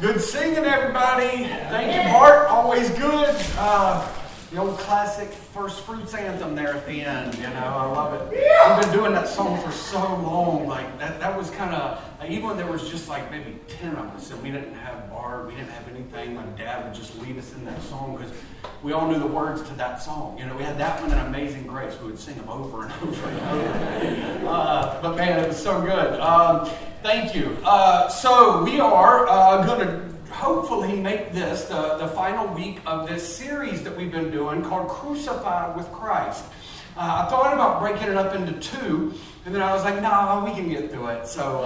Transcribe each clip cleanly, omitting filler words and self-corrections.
Good singing, everybody. Thank you, Bart. Always good. The old classic First Fruits anthem there at the end. You know, I love it. I've been doing that song for so long. Like that was kind of, even when there was just like maybe 10 of us and we didn't have Bart, we didn't have anything, my dad would just lead us in that song because we all knew the words to that song. You know, we had that one and Amazing Grace. We would sing them over and over and over. But man, it was so good. Thank you. So we are going to hopefully make this the final week of this series that we've been doing called Crucified with Christ. I thought about breaking it up into two, and then I was like, nah, we can get through it. So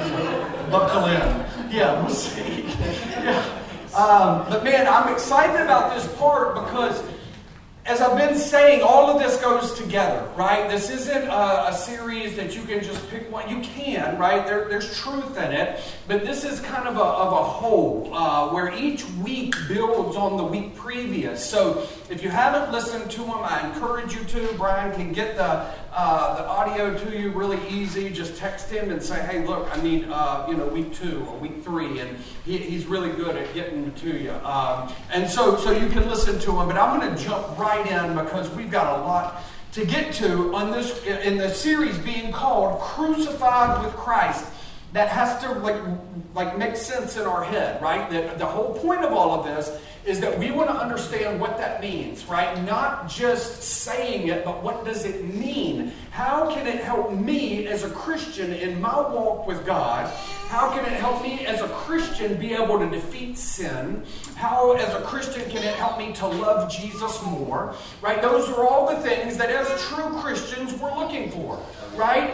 buckle in. Yeah, we'll see. Yeah. But man, I'm excited about this part because as I've been saying, all of this goes together, right? This isn't a series that you can just pick one. You can, right? There's truth in it. But this is kind of a whole where each week builds on the week previous. So if you haven't listened to them, I encourage you to. Brian can get the audio to you really easy. Just text him and say, hey, look, I need week 2 or week 3. And he's really good at getting to you. And so you can listen to him. But I'm going to jump right in because we've got a lot to get to on this in the series being called Crucified with Christ. That has to like make sense in our head, right? That the whole point of all of this is that we want to understand what that means, right? Not just saying it, but what does it mean? How can it help me as a Christian in my walk with God? How can it help me as a Christian be able to defeat sin? How, as a Christian, can it help me to love Jesus more? Right? Those are all the things that as true Christians we're looking for. Right?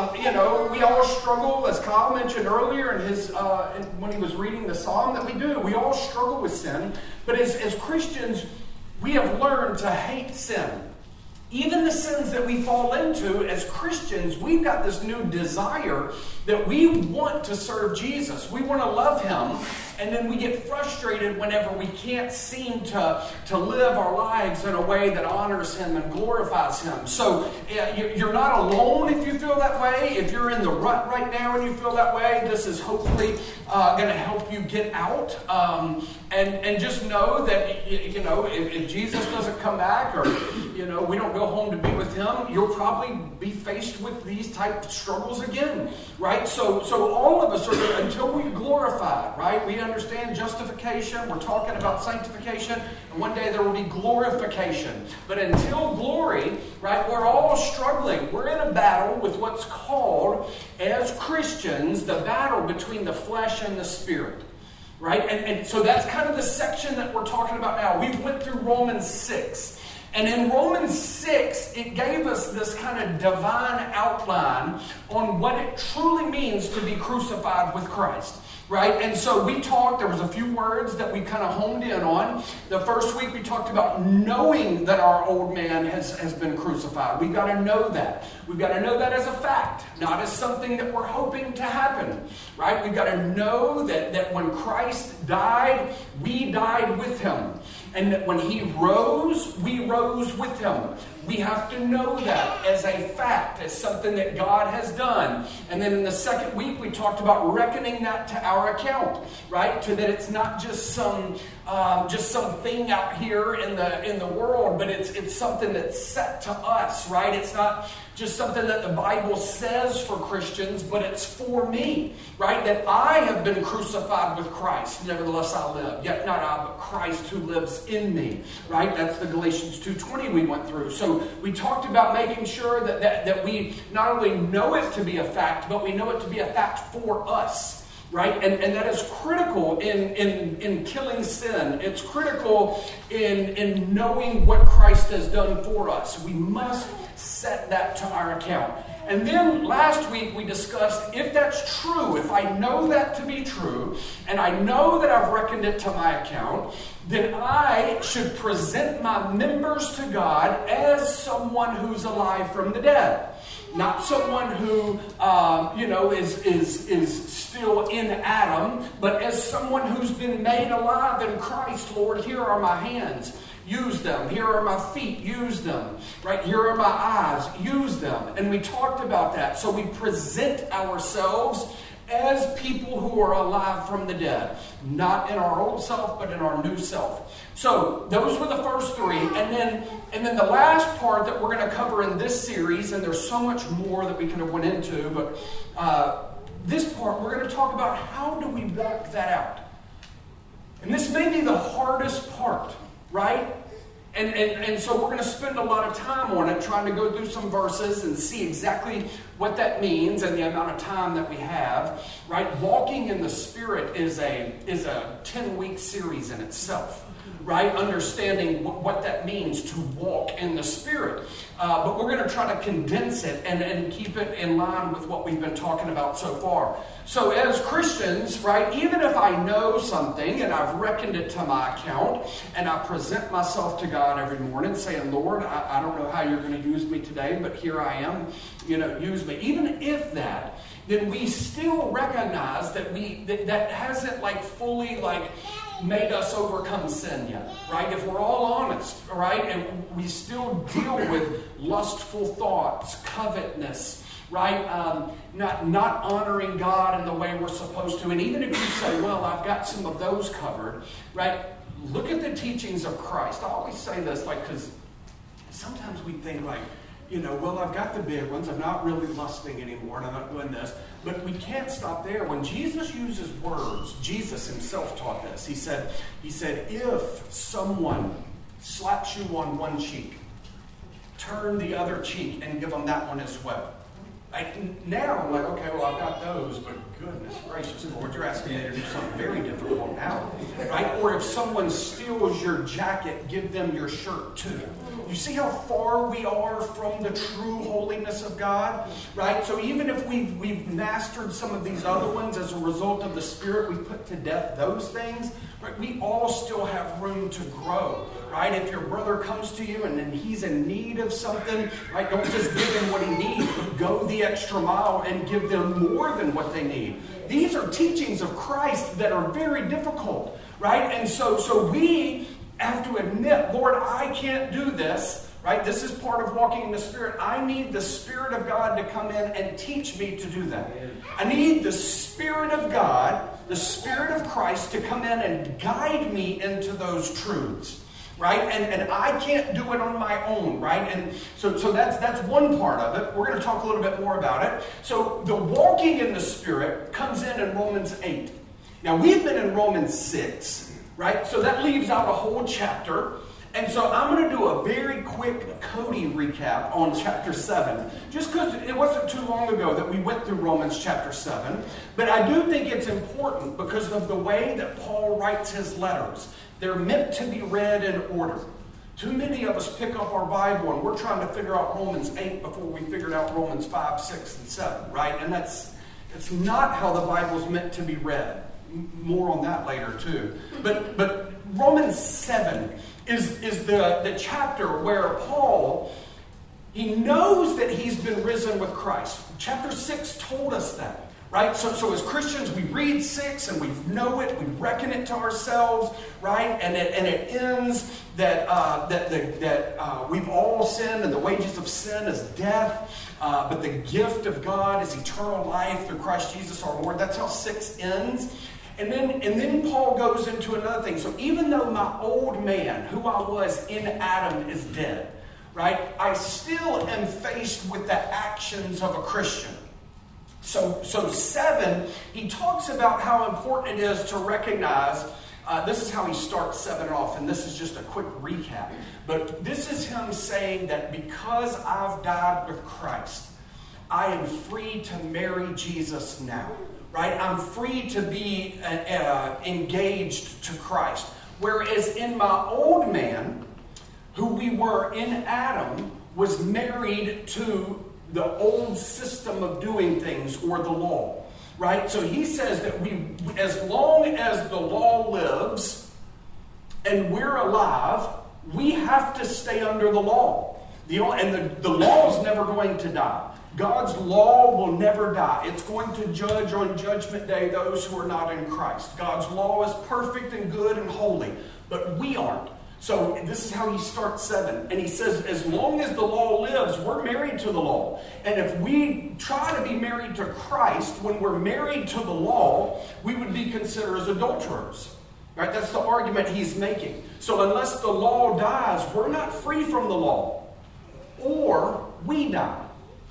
We all struggle, as Kyle mentioned earlier in his when he was reading the psalm that we do. We all struggle with sin. But as Christians, we have learned to hate sin. Even the sins that we fall into as Christians, we've got this new desire that we want to serve Jesus. We want to love Him, and then we get frustrated whenever we can't seem to live our lives in a way that honors Him and glorifies Him. So you're not alone if you feel that way. If you're in the rut right now and you feel that way, this is hopefully going to help you get out. And just know that, if Jesus doesn't come back or, we don't go home to be with Him, you'll probably be faced with these type of struggles again, right? So all of us are, until we glorify, right? We understand justification. We're talking about sanctification. And one day there will be glorification. But until glory, right, we're all struggling. We're in a battle with what's called, as Christians, the battle between the flesh and the spirit. Right? And so that's kind of the section that we're talking about now. We went through Romans 6. And in Romans 6, it gave us this kind of divine outline on what it truly means to be crucified with Christ. Right? And so we talked, there was a few words that we kind of honed in on. The first week we talked about knowing that our old man has been crucified. We've got to know that. We've got to know that as a fact, not as something that we're hoping to happen. Right? We've got to know that when Christ died, we died with Him. And that when He rose, we rose with Him. We have to know that as a fact, as something that God has done. And then in the second week, we talked about reckoning that to our account, right? To that it's not just some thing out here in the world, but it's something that's set to us, right? It's not just something that the Bible says for Christians, but it's for me, right? That I have been crucified with Christ. Nevertheless, I live. Yet not I, but Christ who lives in me, right? That's the Galatians 2:20 we went through. So we talked about making sure that we not only know it to be a fact, but we know it to be a fact for us. Right? And that is critical in killing sin. It's critical in knowing what Christ has done for us. We must set that to our account. And then last week we discussed if that's true, if I know that to be true, and I know that I've reckoned it to my account, then I should present my members to God as someone who's alive from the dead. Not someone who, is still in Adam, but as someone who's been made alive in Christ. Lord, here are my hands. Use them. Here are my feet. Use them. Right? Here are my eyes. Use them. And we talked about that. So we present ourselves as people who are alive from the dead. Not in our old self, but in our new self. So those were the first three. And then the last part that we're going to cover in this series, and there's so much more that we could have went into, but this part, we're going to talk about how do we walk that out. And this may be the hardest part, right? And so we're going to spend a lot of time on it, trying to go through some verses and see exactly what that means and the amount of time that we have, right? Walking in the Spirit is a 10-week series in itself, right? Understanding what that means to walk in the Spirit. But we're going to try to condense it and keep it in line with what we've been talking about so far. So as Christians, right, even if I know something and I've reckoned it to my account and I present myself to God every morning saying, Lord, I don't know how you're going to use me today, but here I am, use me. Even if that, then we still recognize that that hasn't fully made us overcome sin yet, right? If we're all honest, right, and we still deal with lustful thoughts, covetousness, right? Not honoring God in the way we're supposed to. And even if you say, well, I've got some of those covered, right? Look at the teachings of Christ. I always say this, because sometimes we think well, I've got the big ones. I'm not really lusting anymore, and I'm not doing this. But we can't stop there. When Jesus uses words, Jesus himself taught this. He said, if someone slaps you on one cheek, turn the other cheek and give them that one as well. Now I'm like, okay, well, I've got those, but goodness gracious, Lord, you're asking me to do something very difficult now, right? Or if someone steals your jacket, give them your shirt too. You see how far we are from the true holiness of God, right? So even if we've mastered some of these other ones as a result of the Spirit, we've put to death those things, right? We all still have room to grow, right? If your brother comes to you and he's in need of something, right? Don't just give him what he needs, but go the extra mile and give them more than what they need. These are teachings of Christ that are very difficult, right? And so we have to admit, Lord, I can't do this, right? This is part of walking in the Spirit. I need the Spirit of God to come in and teach me to do that. I need the Spirit of God, the Spirit of Christ to come in and guide me into those truths. Right? And I can't do it on my own, right? And so that's one part of it. We're going to talk a little bit more about it. So the walking in the Spirit comes in Romans 8. Now, we've been in Romans 6, right? So that leaves out a whole chapter. And so I'm going to do a very quick Cody recap on chapter 7. Just because it wasn't too long ago that we went through Romans chapter 7. But I do think it's important because of the way that Paul writes his letters. They're meant to be read in order. Too many of us pick up our Bible and we're trying to figure out Romans 8 before we figured out Romans 5, 6, and 7, right? And it's not how the Bible's meant to be read. More on that later too. But Romans 7 is the chapter where Paul, he knows that he's been risen with Christ. Chapter 6 told us that. Right? So as Christians, we read 6 and we know it, we reckon it to ourselves, right? And it ends that we've all sinned and the wages of sin is death, but the gift of God is eternal life through Christ Jesus our Lord. That's how 6 ends. And then Paul goes into another thing. So even though my old man, who I was in Adam, is dead, right? I still am faced with the actions of a Christian. So 7, he talks about how important it is to recognize, this is how he starts 7 off, and this is just a quick recap. But this is him saying that because I've died with Christ, I am free to marry Jesus now, right? I'm free to be engaged to Christ. Whereas in my old man, who we were in Adam, was married to the old system of doing things, or the law, right? So he says that as long as the law lives and we're alive, we have to stay under the law. The law is never going to die. God's law will never die. It's going to judge on Judgment Day those who are not in Christ. God's law is perfect and good and holy, but we aren't. So this is how he starts 7. And he says, as long as the law lives, we're married to the law. And if we try to be married to Christ when we're married to the law, we would be considered as adulterers. Right? That's the argument he's making. So unless the law dies, we're not free from the law. Or we die.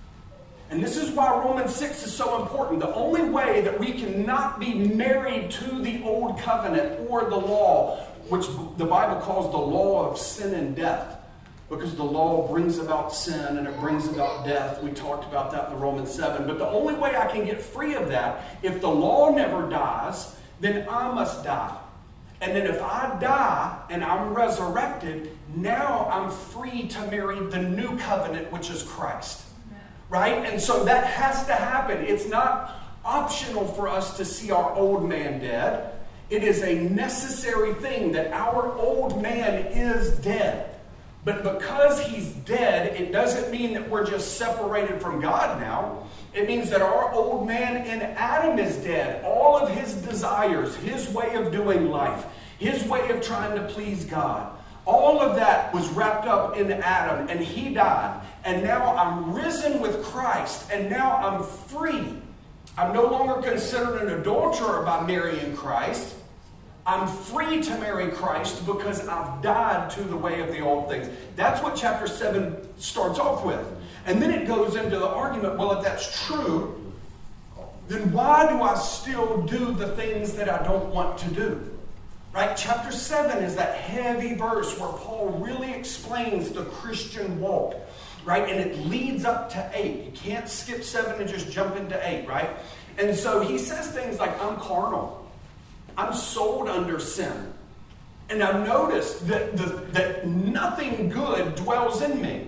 And this is why Romans 6 is so important. The only way that we cannot be married to the old covenant or the law, which the Bible calls the law of sin and death, because the law brings about sin and it brings about death. We talked about that in the Romans 7. But the only way I can get free of that, if the law never dies, then I must die. And then if I die and I'm resurrected, now I'm free to marry the new covenant, which is Christ. Right? And so that has to happen. It's not optional for us to see our old man dead. It is a necessary thing that our old man is dead. But because he's dead, it doesn't mean that we're just separated from God now. It means that our old man in Adam is dead. All of his desires, his way of doing life, his way of trying to please God, all of that was wrapped up in Adam, and he died. And now I'm risen with Christ, and now I'm free. I'm no longer considered an adulterer by marrying Christ. I'm free to marry Christ because I've died to the way of the old things. That's what chapter 7 starts off with. And then it goes into the argument, well, if that's true, then why do I still do the things that I don't want to do? Right? Chapter 7 is that heavy verse where Paul really explains the Christian walk. Right? And it leads up to 8. You can't skip 7 and just jump into 8, right? And so he says things like, I'm carnal. I'm sold under sin. And I've noticed that nothing good dwells in me.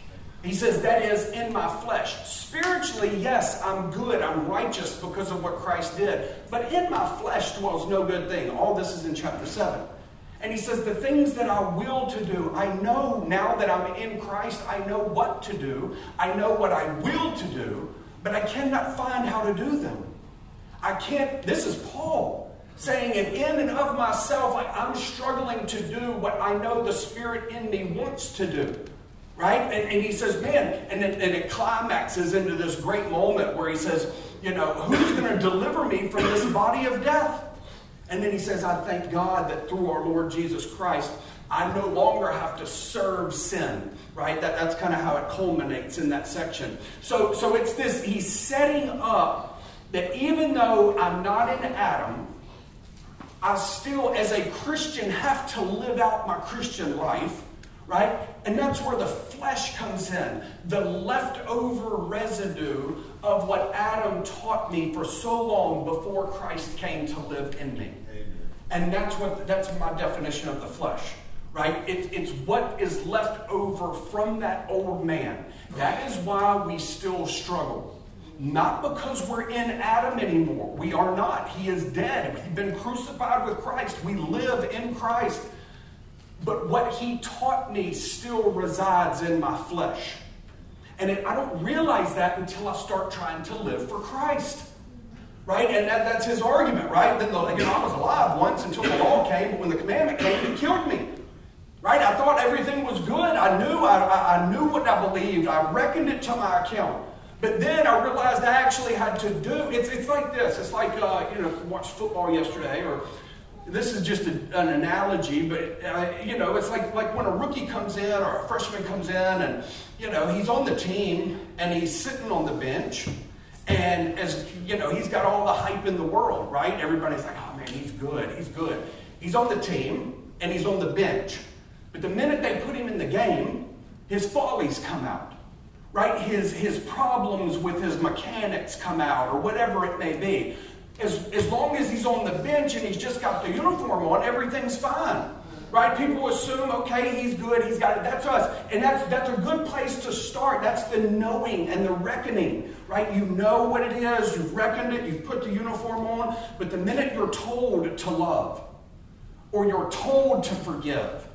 He says, that is, in my flesh. Spiritually, yes, I'm good. I'm righteous because of what Christ did. But in my flesh dwells no good thing. All this is in chapter 7. And he says, the things that I will to do, I know now that I'm in Christ, I know what to do. I know what I will to do, but I cannot find how to do them. I can't, this is Paul saying, in and of myself, I'm struggling to do what I know the Spirit in me wants to do. Right? And he says, man, and it climaxes into this great moment where he says, who's going to deliver me from this body of death? And then he says, I thank God that through our Lord Jesus Christ, I no longer have to serve sin. Right? That's kind of how it culminates in that section. So it's this, he's setting up that even though I'm not in Adam, I still, as a Christian, have to live out my Christian life. Right? And that's where the flesh comes in. The leftover residue of what Adam taught me for so long before Christ came to live in me. Amen. And that's my definition of the flesh. Right? It's what is left over from that old man. That is why we still struggle. Not because we're in Adam anymore. We are not. He is dead. We've been crucified with Christ. We live in Christ. But what he taught me still resides in my flesh. And I don't realize that until I start trying to live for Christ. Right? And that's his argument, right? Then I was alive once until the law came, but when the commandment came, it killed me. Right? I thought everything was good. I knew what I believed. I reckoned it to my account. But then I realized I actually had to do, it's like this. It's like, watched football yesterday, or this is just an analogy, but, it's like when a rookie comes in or a freshman comes in and, he's on the team and he's sitting on the bench and he's got all the hype in the world, right? Everybody's like, oh man, he's good. He's on the team and he's on the bench. But the minute they put him in the game, his follies come out, right? His problems with his mechanics come out or whatever it may be. As long as he's on the bench and he's just got the uniform on, everything's fine. Right? People assume, okay, he's good, he's got it. That's us. And that's a good place to start. That's the knowing and the reckoning. Right? You know what it is, you've reckoned it, you've put the uniform on, but the minute you're told to love, or you're told to forgive,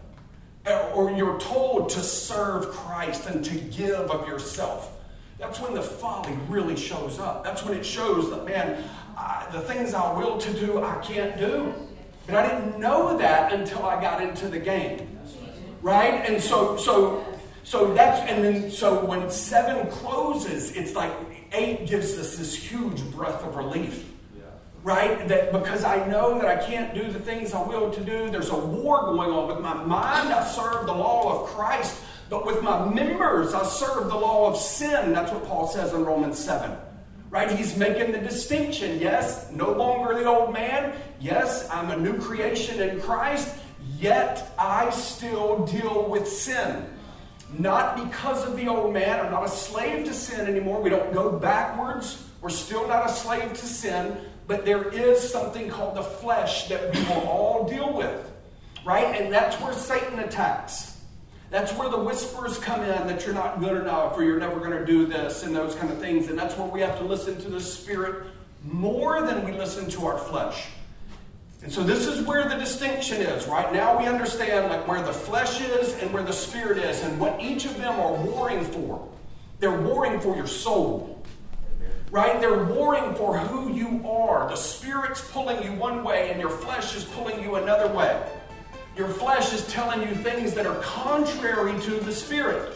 or you're told to serve Christ and to give of yourself, that's when the folly really shows up. That's when it shows that, man, the things I will to do, I can't do. But I didn't know that until I got into the game. right? And so that's, and then so when 7 closes, it's like 8 gives us this huge breath of relief. Right? That because I know that I can't do the things I will to do. There's a war going on. With my mind, I serve the law of Christ. But with my members, I serve the law of sin. That's what Paul says in Romans 7. Right? He's making the distinction. Yes, no longer the old man. Yes, I'm a new creation in Christ. Yet I still deal with sin. Not because of the old man. I'm not a slave to sin anymore. We don't go backwards. We're still not a slave to sin. But there is something called the flesh that we will all deal with, right? And that's where Satan attacks. That's where the whispers come in that you're not good enough or you're never going to do this and those kind of things. And that's where we have to listen to the Spirit more than we listen to our flesh. And so this is where the distinction is. Right now we understand like where the flesh is and where the Spirit is and what each of them are warring for. They're warring for your soul. Right? They're warring for who you are. The Spirit's pulling you one way and your flesh is pulling you another way. Your flesh is telling you things that are contrary to the Spirit.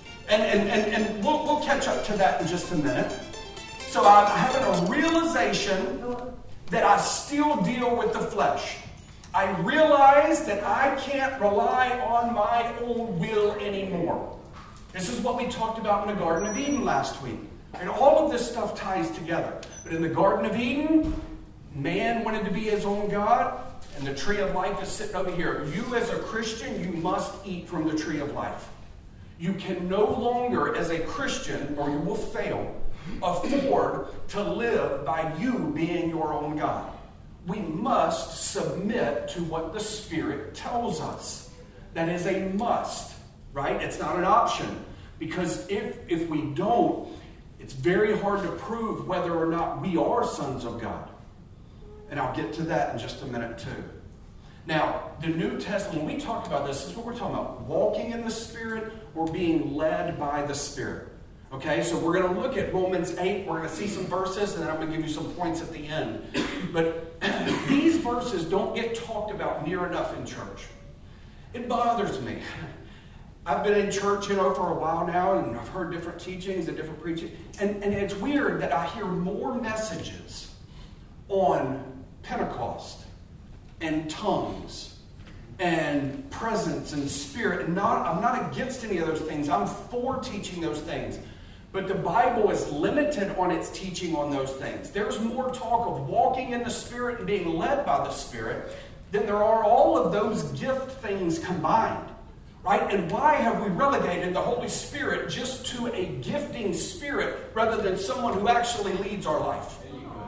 And we'll catch up to that in just a minute. So I'm having a realization that I still deal with the flesh. I realize that I can't rely on my own will anymore. This is what we talked about in the Garden of Eden last week. And all of this stuff ties together. But in the Garden of Eden, man wanted to be his own God, and the tree of life is sitting over here. You as a Christian, you must eat from the tree of life. You can no longer, as a Christian, or you will fail, afford to live by you being your own God. We must submit to what the Spirit tells us. That is a must, right? It's not an option. Because if we don't, it's very hard to prove whether or not we are sons of God. And I'll get to that in just a minute too. Now, the New Testament, when we talk about this is what we're talking about. Walking in the Spirit or being led by the Spirit. Okay, so we're going to look at Romans 8. We're going to see some verses and then I'm going to give you some points at the end. But these verses don't get talked about near enough in church. It bothers me. I've been in church, for a while now, and I've heard different teachings and different preaching. And it's weird that I hear more messages on Pentecost and tongues and presence and spirit. And I'm not against any of those things. I'm for teaching those things. But the Bible is limited on its teaching on those things. There's more talk of walking in the Spirit and being led by the Spirit than there are all of those gift things combined. Right? And why have we relegated the Holy Spirit just to a gifting spirit rather than someone who actually leads our life?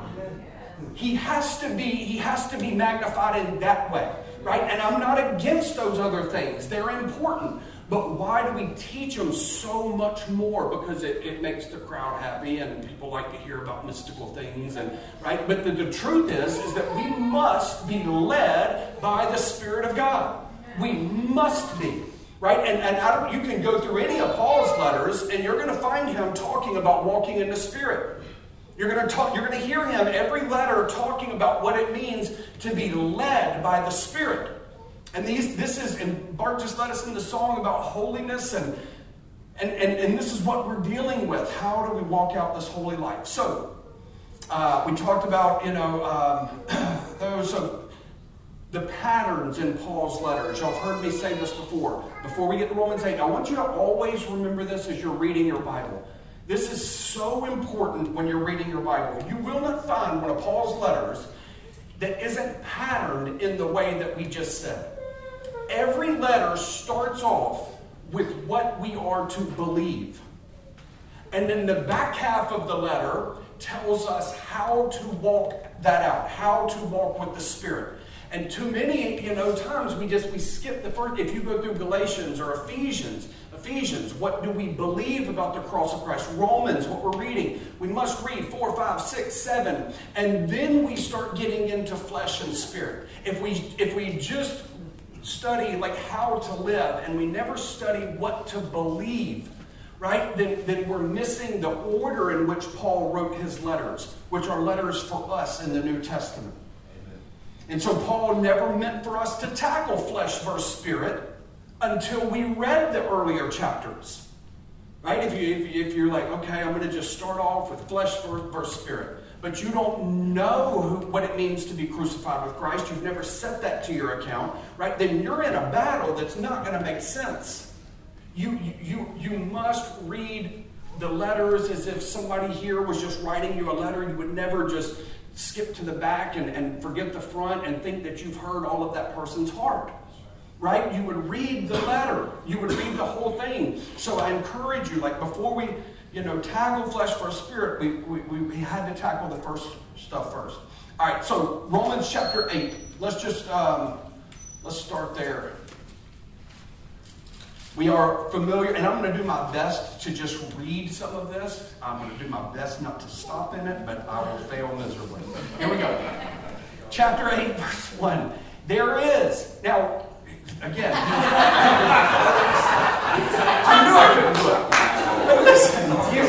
He has to be magnified in that way. Right? And I'm not against those other things. They're important. But why do we teach them so much more? Because it makes the crowd happy and people like to hear about mystical things. Right? But the truth is that we must be led by the Spirit of God. We must be. Right? And you can go through any of Paul's letters and you're going to find him talking about walking in the Spirit. You're going to hear him every letter talking about what it means to be led by the Spirit. And and Bart just led us in the song about holiness and this is what we're dealing with. How do we walk out this holy life? So, we talked about, the patterns in Paul's letters. Y'all have heard me say this before. Before we get to Romans 8, I want you to always remember this as you're reading your Bible. This is so important when you're reading your Bible. You will not find one of Paul's letters that isn't patterned in the way that we just said. Every letter starts off with what we are to believe. And then the back half of the letter tells us how to walk that out, how to walk with the Spirit. And too many, times we skip the first. If you go through Galatians or Ephesians, what do we believe about the cross of Christ? Romans, what we're reading, we must read 4, 5, 6, 7, and then we start getting into flesh and spirit. If we just study like how to live and we never study what to believe, right? Then we're missing the order in which Paul wrote his letters, which are letters for us in the New Testament. And so Paul never meant for us to tackle flesh versus spirit, until we read the earlier chapters. Right? If you're like, okay, I'm going to just start off with flesh versus spirit, but you don't know what it means to be crucified with Christ, you've never set that to your account, right? Then you're in a battle that's not going to make sense. You must read the letters as if somebody here was just writing you a letter. You would never just skip to the back and forget the front and think that you've heard all of that person's heart. Right? You would read the letter. You would read the whole thing. So I encourage you, like before we, tackle flesh versus spirit, we had to tackle the first stuff first. All right, so Romans chapter 8. Let's just, let's start there. We are familiar, and I'm going to do my best to just read some of this. I'm going to do my best not to stop in it, but I will fail miserably. Here we go. Chapter 8, verse 1. There is. Now, again, I knew I couldn't do it. But listen,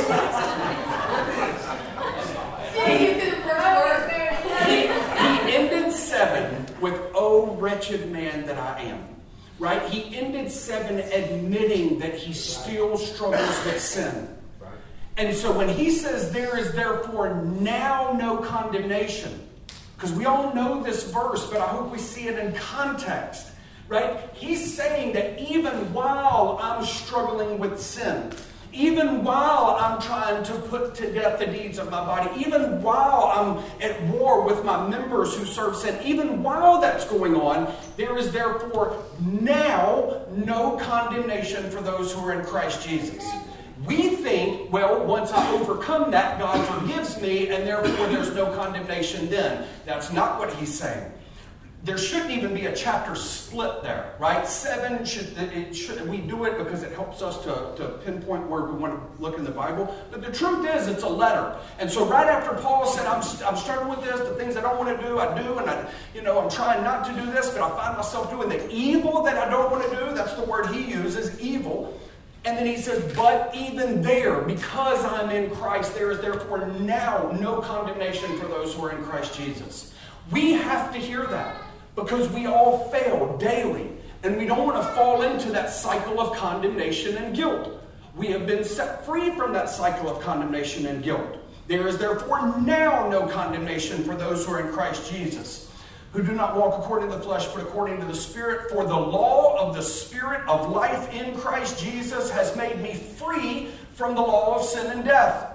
he ended 7 with, "Oh, wretched man that I am." Right? He ended 7 admitting that he still struggles with sin. And so when he says there is therefore now no condemnation, because we all know this verse, but I hope we see it in context. Right? He's saying that even while I'm struggling with sin, even while I'm trying to put to death the deeds of my body, even while I'm at war with my members who serve sin, even while that's going on, there is therefore now no condemnation for those who are in Christ Jesus. We think, well, once I overcome that, God forgives me, and therefore there's no condemnation then. That's not what he's saying. There shouldn't even be a chapter split there, right? 7 we do it because it helps us to pinpoint where we want to look in the Bible. But the truth is, it's a letter. And so right after Paul said, I'm struggling with this, the things I don't want to do, I do, and I'm trying not to do this, but I find myself doing the evil that I don't want to do. That's the word he uses, evil. And then he says, but even there, because I'm in Christ, there is therefore now no condemnation for those who are in Christ Jesus. We have to hear that. Because we all fail daily, and we don't want to fall into that cycle of condemnation and guilt. We have been set free from that cycle of condemnation and guilt. There is therefore now no condemnation for those who are in Christ Jesus, who do not walk according to the flesh, but according to the Spirit. For the law of the Spirit of life in Christ Jesus has made me free from the law of sin and death.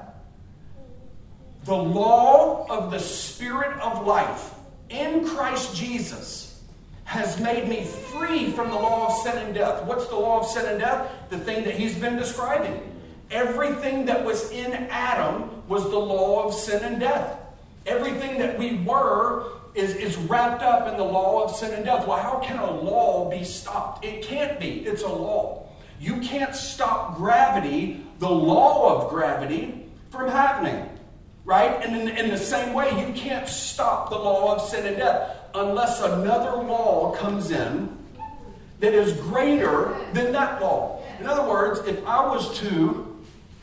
The law of the Spirit of life in Christ Jesus has made me free from the law of sin and death. What's the law of sin and death? The thing that he's been describing. Everything that was in Adam was the law of sin and death. Everything that we were is wrapped up in the law of sin and death. Well, how can a law be stopped? It can't be. It's a law. You can't stop gravity, the law of gravity, from happening. Right? And in the same way, you can't stop the law of sin and death unless another law comes in that is greater than that law. In other words, if I was to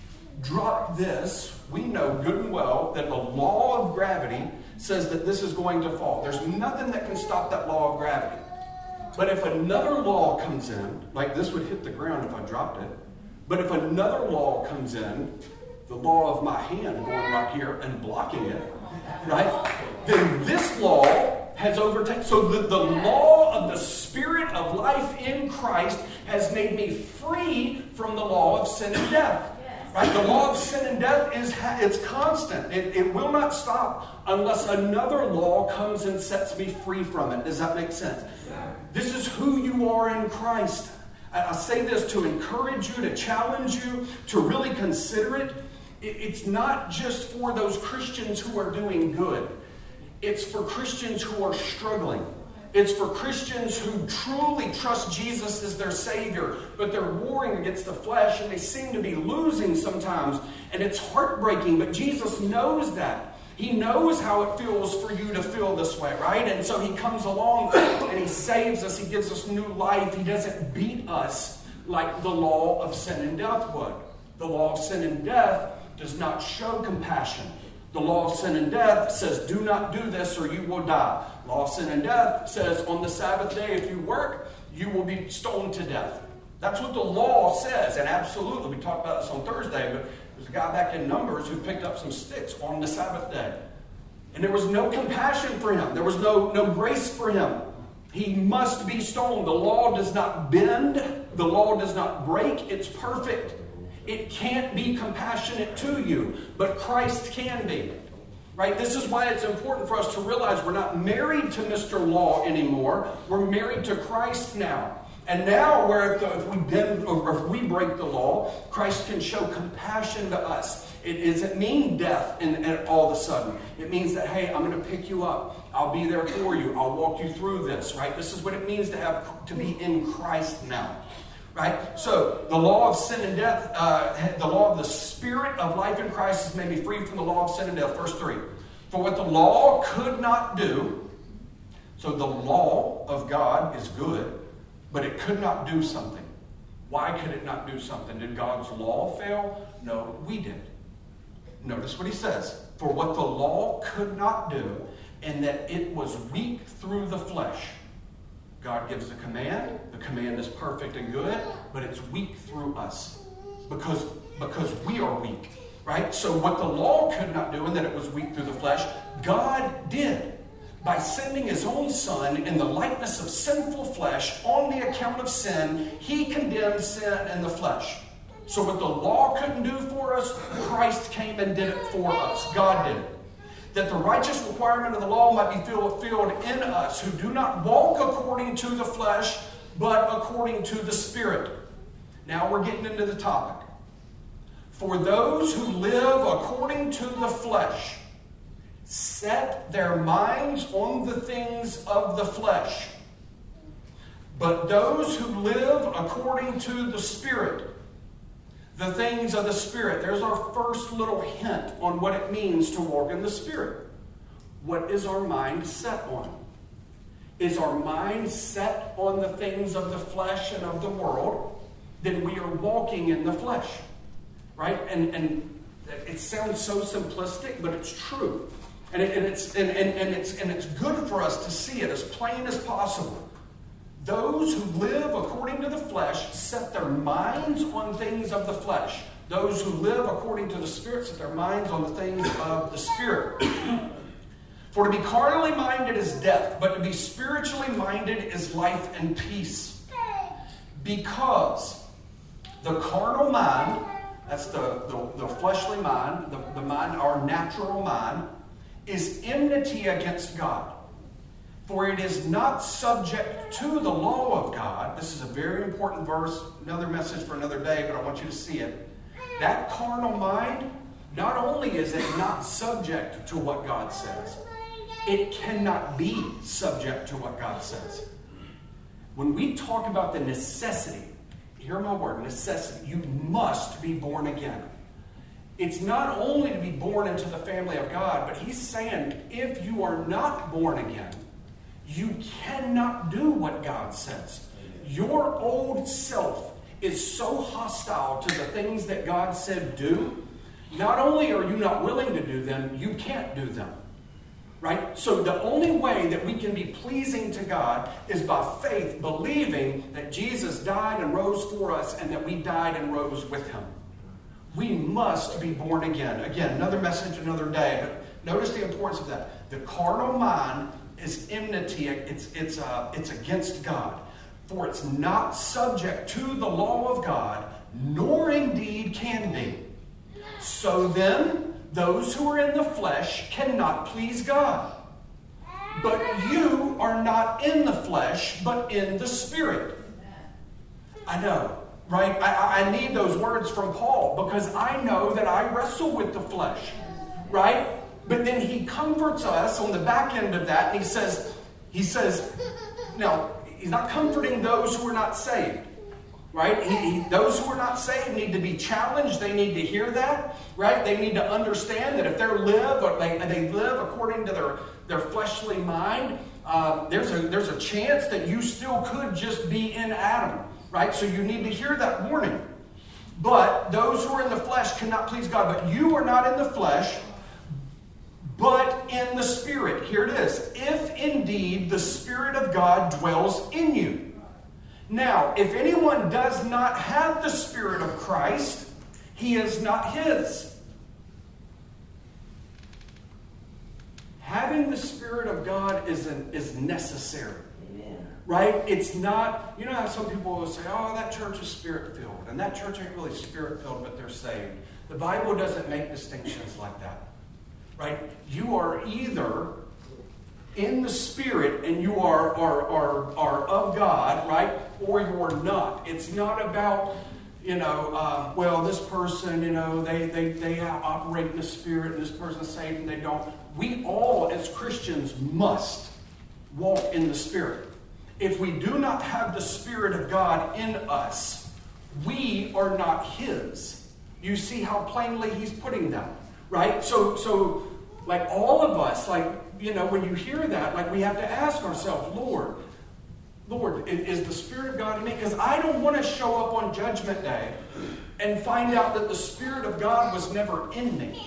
drop this, we know good and well that the law of gravity says that this is going to fall. There's nothing that can stop that law of gravity. But if another law comes in, like this would hit the ground if I dropped it, but if another law comes in, the law of my hand going right here and blocking it, right? Then this law has overtaken. So the law of the Spirit of life in Christ has made me free from the law of sin and death. Right? The law of sin and death it's constant. It will not stop unless another law comes and sets me free from it. Does that make sense? This is who you are in Christ. I say this to encourage you, to challenge you, to really consider it. It's not just for those Christians who are doing good. It's for Christians who are struggling. It's for Christians who truly trust Jesus as their Savior, but they're warring against the flesh and they seem to be losing sometimes. And it's heartbreaking, but Jesus knows that. He knows how it feels for you to feel this way, right? And so he comes along and he saves us. He gives us new life. He doesn't beat us like the law of sin and death would. The law of sin and death does not show compassion. The law of sin and death says, do not do this or you will die. Law of sin and death says, on the Sabbath day, if you work, you will be stoned to death. That's what the law says, and absolutely, we talked about this on Thursday, but there's a guy back in Numbers who picked up some sticks on the Sabbath day. And there was no compassion for him. There was no grace for him. He must be stoned. The law does not bend. The law does not break. It's perfect. It can't be compassionate to you, but Christ can be. Right? This is why it's important for us to realize we're not married to Mr. Law anymore. We're married to Christ now. And now, where if we bend or if we break the law, Christ can show compassion to us. It doesn't mean death and all of a sudden. It means that, hey, I'm going to pick you up. I'll be there for you. I'll walk you through this. Right? This is what it means to be in Christ now. Right? So, the law of sin and death, the law of the Spirit of life in Christ has made me free from the law of sin and death. Verse 3. For what the law could not do, so the law of God is good, but it could not do something. Why could it not do something? Did God's law fail? No, we did. Notice what he says. For what the law could not do, and that it was weak through the flesh. God gives the command. The command is perfect and good, but it's weak through us because we are weak. Right? So what the law could not do, and that it was weak through the flesh, God did. By sending his own Son in the likeness of sinful flesh on the account of sin, he condemned sin in the flesh. So what the law couldn't do for us, Christ came and did it for us. God did it. That the righteous requirement of the law might be fulfilled in us who do not walk according to the flesh, but according to the Spirit. Now we're getting into the topic. For those who live according to the flesh set their minds on the things of the flesh. But those who live according to the Spirit, the things of the Spirit. There's our first little hint on what it means to walk in the Spirit. What is our mind set on? Is our mind set on the things of the flesh and of the world? Then we are walking in the flesh. Right? And it sounds so simplistic, but it's true. And it's good for us to see it as plain as possible. Those who live according to the flesh set their minds on things of the flesh. Those who live according to the Spirit set their minds on the things of the Spirit. For to be carnally minded is death, but to be spiritually minded is life and peace. Because the carnal mind, that's the fleshly mind, the mind, our natural mind, is enmity against God. For it is not subject to the law of God. This is a very important verse, another message for another day, but I want you to see it. That carnal mind, not only is it not subject to what God says, it cannot be subject to what God says. When we talk about the necessity, hear my word, necessity, you must be born again. It's not only to be born into the family of God, but he's saying if you are not born again, you cannot do what God says. Your old self is so hostile to the things that God said do. Not only are you not willing to do them, you can't do them. Right? So the only way that we can be pleasing to God is by faith, believing that Jesus died and rose for us and that we died and rose with him. We must be born again. Again, another message, another day. But notice the importance of that. The carnal mind is enmity. It's against God. For it's not subject to the law of God, nor indeed can be. So then, those who are in the flesh cannot please God. But you are not in the flesh, but in the Spirit. I know. Right? I need those words from Paul because I know that I wrestle with the flesh. Right? But then he comforts us on the back end of that, and he says, now, he's not comforting those who are not saved. Right? Those who are not saved need to be challenged. They need to hear that. Right? They need to understand that if they live according to their fleshly mind, there's a chance that you still could just be in Adam. Right? So you need to hear that warning. But those who are in the flesh cannot please God. But you are not in the flesh, but in the Spirit. Here it is. If indeed the Spirit of God dwells in you. Now, if anyone does not have the Spirit of Christ, he is not his. Having the Spirit of God is necessary. Amen. Right? It's not, you know how some people will say, oh, that church is Spirit-filled, and that church ain't really Spirit-filled, but they're saved. The Bible doesn't make distinctions like that. Right? You are either in the Spirit and you are of God, right? Or you're not. It's not about, well, this person, they operate in the Spirit and this person's saved and they don't. We all, as Christians, must walk in the Spirit. If we do not have the Spirit of God in us, we are not His. You see how plainly He's putting that, right? So like all of us, when you hear that, we have to ask ourselves, Lord, is the Spirit of God in me? Because I don't want to show up on Judgment Day and find out that the Spirit of God was never in me.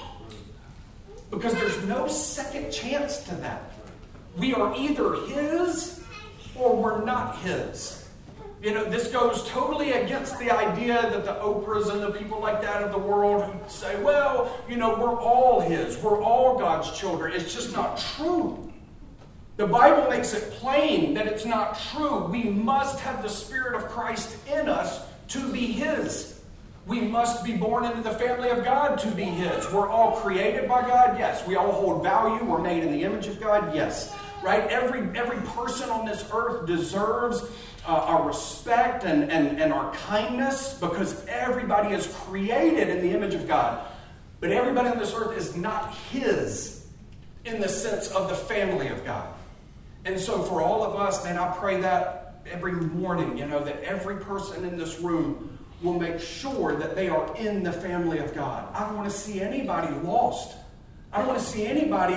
Because there's no second chance to that. We are either His or we're not His. This goes totally against the idea that the Oprahs and the people like that of the world who say, well, we're all His. We're all God's children. It's just not true. The Bible makes it plain that it's not true. We must have the Spirit of Christ in us to be His. We must be born into the family of God to be His. We're all created by God, yes. We all hold value. We're made in the image of God, yes. Right? Every person on this earth deserves our respect and our kindness because everybody is created in the image of God. But everybody on this earth is not His in the sense of the family of God. And so for all of us, man, I pray that every morning, that every person in this room will make sure that they are in the family of God. I don't want to see anybody lost. I don't want to see anybody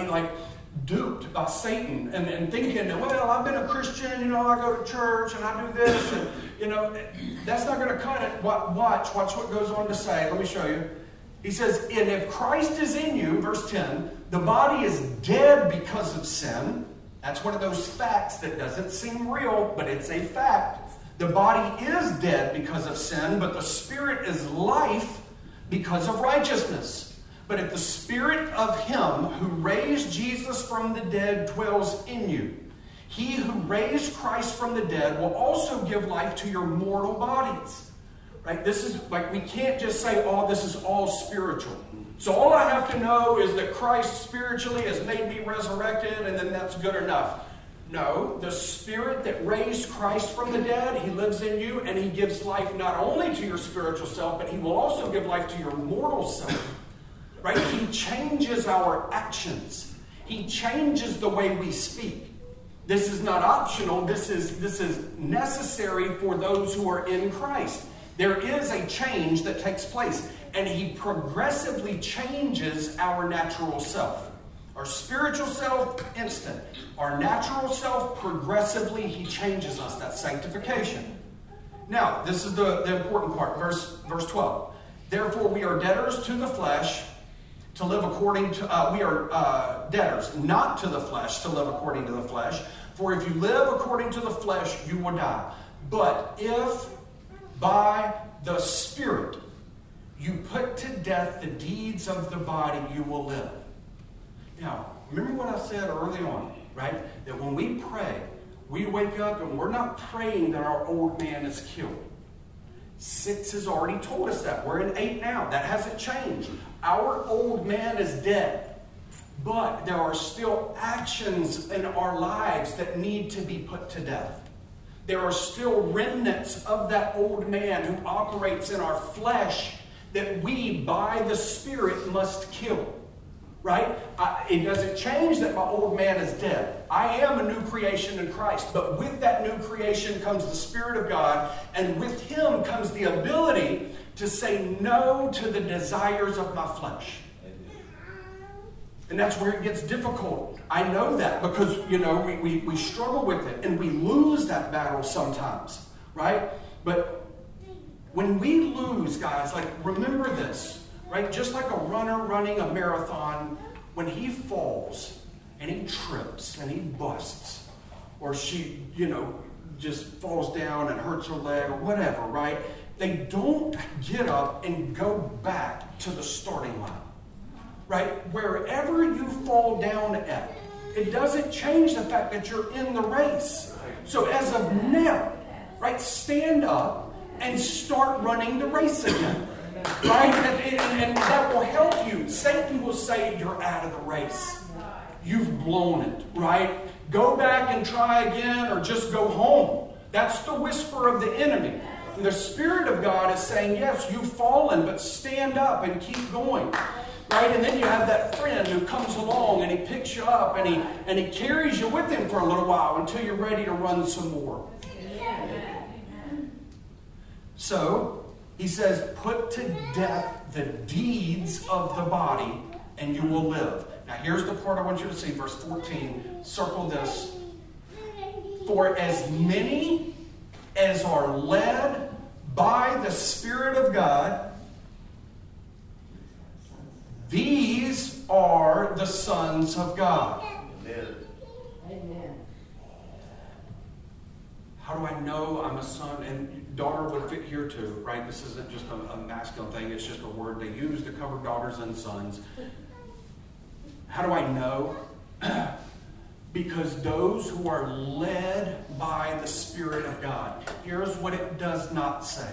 duped by Satan and thinking, well, I've been a Christian, I go to church and I do this, and that's not going to cut it. Watch what goes on to say. Let me show you. He says, and if Christ is in you, verse 10, the body is dead because of sin. That's one of those facts that doesn't seem real, but it's a fact. The body is dead because of sin, but the Spirit is life because of righteousness. But if the Spirit of Him who raised Jesus from the dead dwells in you, He who raised Christ from the dead will also give life to your mortal bodies. Right? This is we can't just say, oh, this is all spiritual. So all I have to know is that Christ spiritually has made me resurrected, and then that's good enough. No, the Spirit that raised Christ from the dead, He lives in you, and He gives life not only to your spiritual self, but He will also give life to your mortal self. Right? He changes our actions. He changes the way we speak. This is not optional. This is necessary for those who are in Christ. There is a change that takes place, and He progressively changes our natural self. Our spiritual self, instant. Our natural self, progressively, He changes us. That's sanctification. Now, this is the important part. Verse 12. Therefore, we are debtors to the flesh to live according to... we are debtors, not to the flesh, to live according to the flesh. For if you live according to the flesh, you will die. But if by the Spirit you put to death the deeds of the body, you will live. Now, remember what I said early on, right? That when we pray, we wake up and we're not praying that our old man is killed. 6 has already told us that. We're in 8 now. That hasn't changed. Our old man is dead. But there are still actions in our lives that need to be put to death. There are still remnants of that old man who operates in our flesh that we, by the Spirit, must kill. Right? It doesn't change that my old man is dead. I am a new creation in Christ. But with that new creation comes the Spirit of God. And with Him comes the ability to say no to the desires of my flesh. And that's where it gets difficult. I know that because, we struggle with it. And we lose that battle sometimes. Right? But when we lose, guys, remember this. Right? Just like a runner running a marathon, when he falls and he trips and he busts, or she, just falls down and hurts her leg or whatever, right? They don't get up and go back to the starting line, right? Wherever you fall down at, it doesn't change the fact that you're in the race. So as of now, right, stand up and start running the race again, right? And that will help you. Satan will say you're out of the race. You've blown it, right? Go back and try again or just go home. That's the whisper of the enemy. And the Spirit of God is saying, yes, you've fallen, but stand up and keep going. Right? And then you have that friend who comes along and he picks you up and he carries you with him for a little while until you're ready to run some more. So, he says, put to death the deeds of the body and you will live. Now here's the part I want you to see, verse 14. Circle this. For as many as are led by the Spirit of God, these are the sons of God. Amen. How do I know I'm a son? And daughter would fit here too, right? This isn't just a masculine thing. It's just a word they use to cover daughters and sons. How do I know? Because those who are led by the Spirit of God. Here's what it does not say.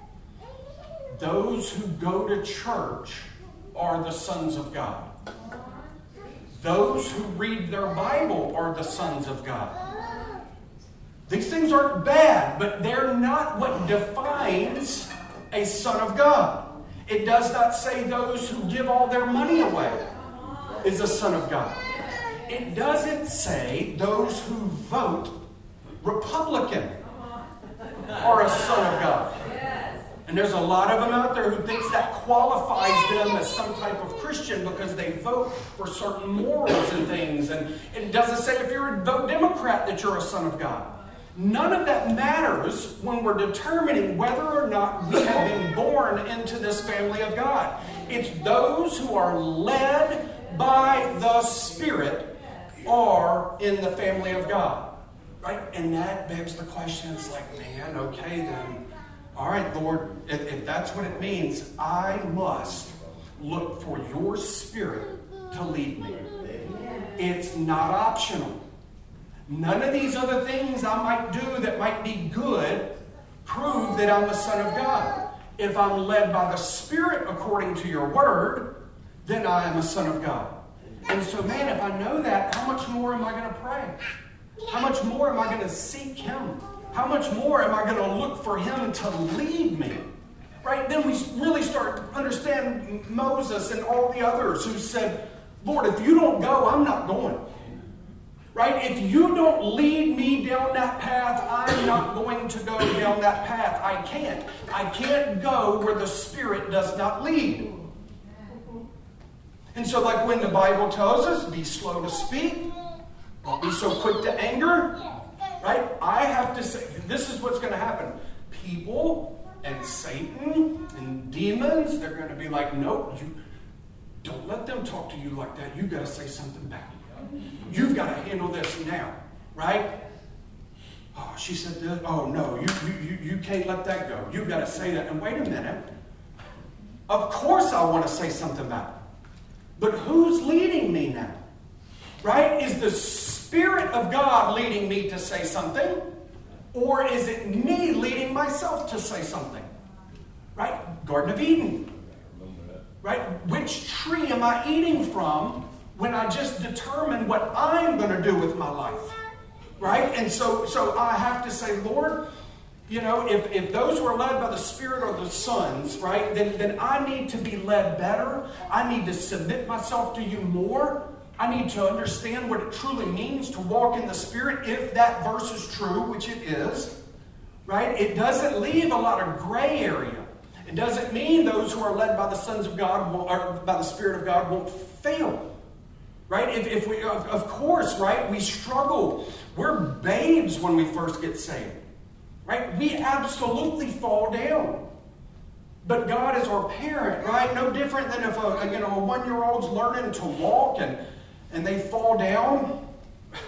Those who go to church are the sons of God. Those who read their Bible are the sons of God. These things aren't bad, but they're not what defines a son of God. It does not say those who give all their money away is a son of God. It doesn't say those who vote Republican are a son of God. And there's a lot of them out there who thinks that qualifies them as some type of Christian because they vote for certain morals and things. And it doesn't say if you're a vote Democrat that you're a son of God. None of that matters when we're determining whether or not we have been born into this family of God. It's those who are led by the Spirit are in the family of God. Right? And that begs the question, it's like, man, okay then. All right, Lord, if that's what it means, I must look for your Spirit to lead me. It's not optional. None of these other things I might do that might be good prove that I'm a son of God. If I'm led by the Spirit according to your word, then I am a son of God. And so, man, if I know that, how much more am I going to pray? How much more am I going to seek him? How much more am I going to look for him to lead me? Right? Then we really start understanding Moses and all the others who said, Lord, if you don't go, I'm not going. Right? If you don't lead me down that path, I'm not going to go down that path. I can't. I can't go where the Spirit does not lead. And so like when the Bible tells us, be slow to speak, don't be so quick to anger, right? I have to say, this is what's going to happen. People and Satan and demons, they're going to be like, nope, you don't let them talk to you like that. You've got to say something back. You've got to handle this now, right? Oh, she said this. Oh, no, you can't let that go. You've got to say that. And wait a minute. Of course I want to say something back. But who's leading me now? Right? Is the Spirit of God leading me to say something? Or is it me leading myself to say something? Right? Garden of Eden. Right? Which tree am I eating from when I just determine what I'm going to do with my life? Right? And so I have to say, Lord, you know, if those who are led by the Spirit are the sons, right, then I need to be led better. I need to submit myself to you more. I need to understand what it truly means to walk in the Spirit, if that verse is true, which it is. Right? It doesn't leave a lot of gray area. It doesn't mean those who are led by the sons of God, or by the Spirit of God, won't fail. Right? If we, of course, right, we struggle. We're babes when we first get saved. Right? We absolutely fall down. But God is our parent, right? No different than if a 1-year-old's learning to walk and they fall down.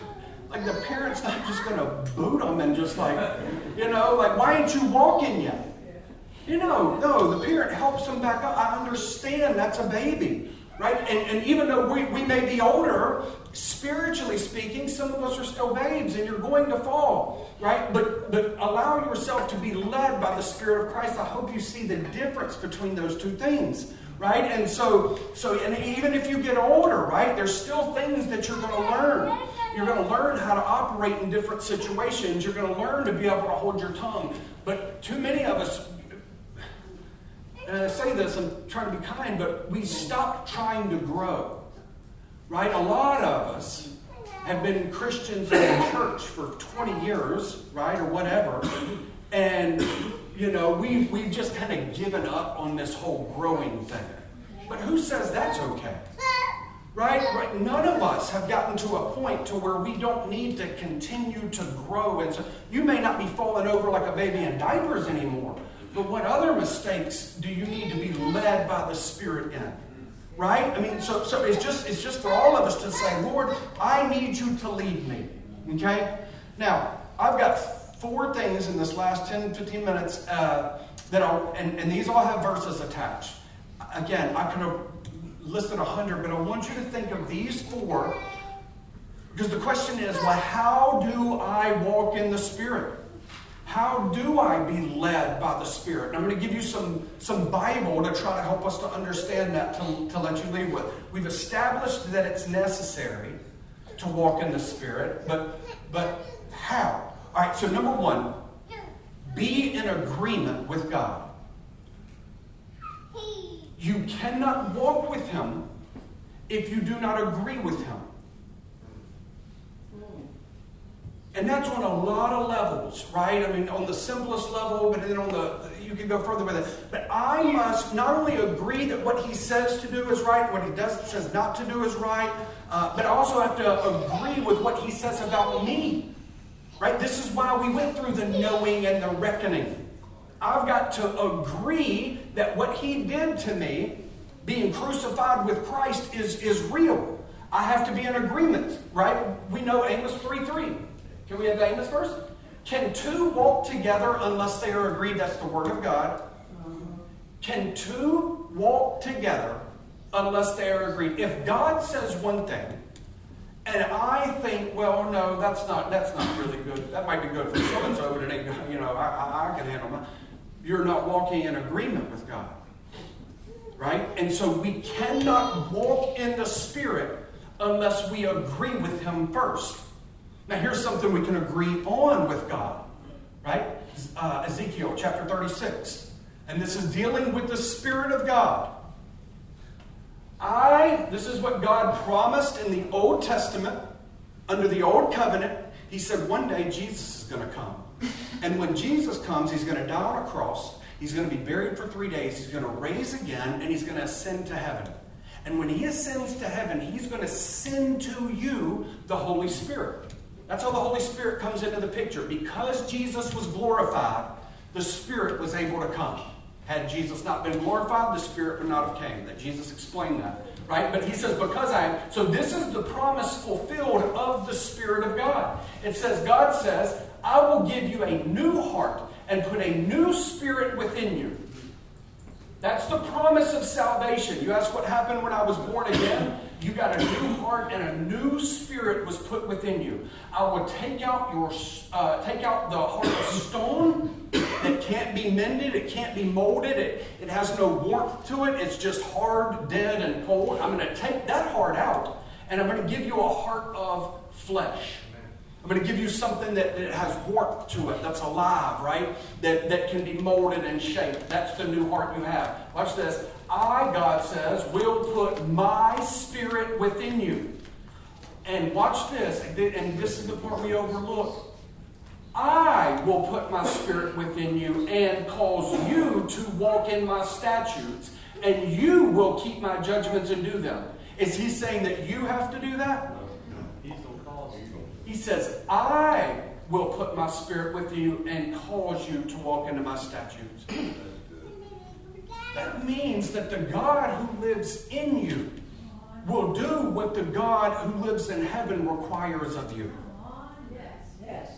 Like the parent's not just going to boot them and just like, like, why ain't you walking yet? No, the parent helps them back up. I understand that's a baby, right? And even though we may be older, spiritually speaking, some of us are still babes and you're going to fall, right? But allow yourself to be led by the Spirit of Christ. I hope you see the difference between those two things, right? And so and even if you get older, right, there's still things that you're going to learn. You're going to learn how to operate in different situations. You're going to learn to be able to hold your tongue. But too many of us, and I say this, I'm trying to be kind, but we stopped trying to grow, right? A lot of us have been Christians in the church for 20 years, right, or whatever, and, we've just kind of given up on this whole growing thing. But who says that's okay? Right? None of us have gotten to a point to where we don't need to continue to grow. And so you may not be falling over like a baby in diapers anymore, but what other mistakes do you need to be led by the Spirit in? Right? I mean, so it's just for all of us to say, Lord, I need you to lead me. Okay? Now, I've got 4 things in this last 10, 15 minutes and these all have verses attached. Again, I could have listed 100, but I want you to think of these 4, because the question is, well, how do I walk in the Spirit? How do I be led by the Spirit? And I'm going to give you some Bible to try to help us to understand that, to let you leave with. We've established that it's necessary to walk in the Spirit, but how? All right, so number 1, be in agreement with God. You cannot walk with Him if you do not agree with Him. And that's on a lot of levels, right? I mean, on the simplest level, but then you can go further with it. But I must not only agree that what He says to do is right, what He says not to do is right, but I also have to agree with what He says about me, right? This is why we went through the knowing and the reckoning. I've got to agree that what He did to me, being crucified with Christ, is real. I have to be in agreement, right? We know Amos 3:3. Can we have the Amos verse? Can 2 walk together unless they are agreed? That's the Word of God. Can 2 walk together unless they are agreed? If God says one thing, and I think, well, no, that's not really good. That might be good for so-and-so, but it ain't good. I can handle that. You're not walking in agreement with God. Right? And so we cannot walk in the Spirit unless we agree with Him first. Now here's something we can agree on with God. Right? Ezekiel chapter 36. And this is dealing with the Spirit of God. This is what God promised in the Old Testament, under the Old Covenant. He said one day Jesus is going to come. And when Jesus comes, He's going to die on a cross. He's going to be buried for 3 days. He's going to raise again, and He's going to ascend to heaven. And when He ascends to heaven, He's going to send to you the Holy Spirit. That's how the Holy Spirit comes into the picture. Because Jesus was glorified, the Spirit was able to come. Had Jesus not been glorified, the Spirit would not have came. That Jesus explained that. Right? But He says, because I am. So this is the promise fulfilled of the Spirit of God. It says, God says, I will give you a new heart and put a new spirit within you. That's the promise of salvation. You ask what happened when I was born again? You got a new heart and a new spirit was put within you. I will take out the heart of stone that can't be mended, it can't be molded, it has no warmth to it, it's just hard, dead, and cold. I'm going to take that heart out, and I'm going to give you a heart of flesh. I'm going to give you something that has warmth to it, that's alive, right? That can be molded and shaped. That's the new heart you have. Watch this. God says, will put my spirit within you. And watch this, and this is the part we overlook. I will put my spirit within you and cause you to walk in my statutes, and you will keep my judgments and do them. Is He saying that you have to do that? He says, I will put my spirit with you and cause you to walk into my statutes. That means that the God who lives in you will do what the God who lives in heaven requires of you.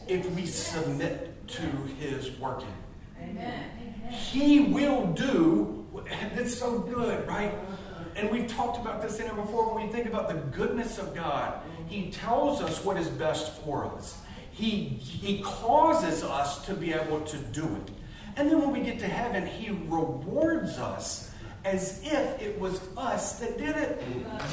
if we submit to His working. Amen. He will do, that's so good, right? And we've talked about this in here before. When we think about the goodness of God, He tells us what is best for us. He causes us to be able to do it. And then when we get to heaven, He rewards us as if it was us that did it.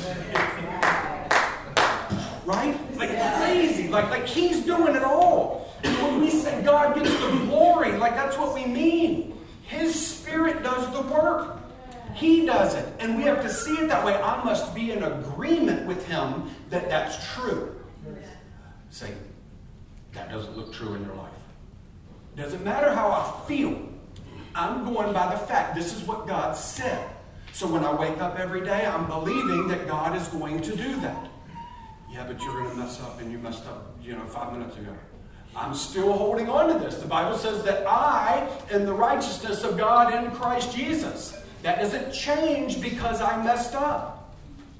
Right? Like crazy. Like He's doing it all. When we say God gets the glory, like that's what we mean. His Spirit does the work. He does it. And we have to see it that way. I must be in agreement with Him that that's true. Say, that doesn't look true in your life. Doesn't matter how I feel. I'm going by the fact. This is what God said. So when I wake up every day, I'm believing that God is going to do that. Yeah, but you're going to mess up, and you messed up, 5 minutes ago. I'm still holding on to this. The Bible says that I am the righteousness of God in Christ Jesus. That doesn't change because I messed up.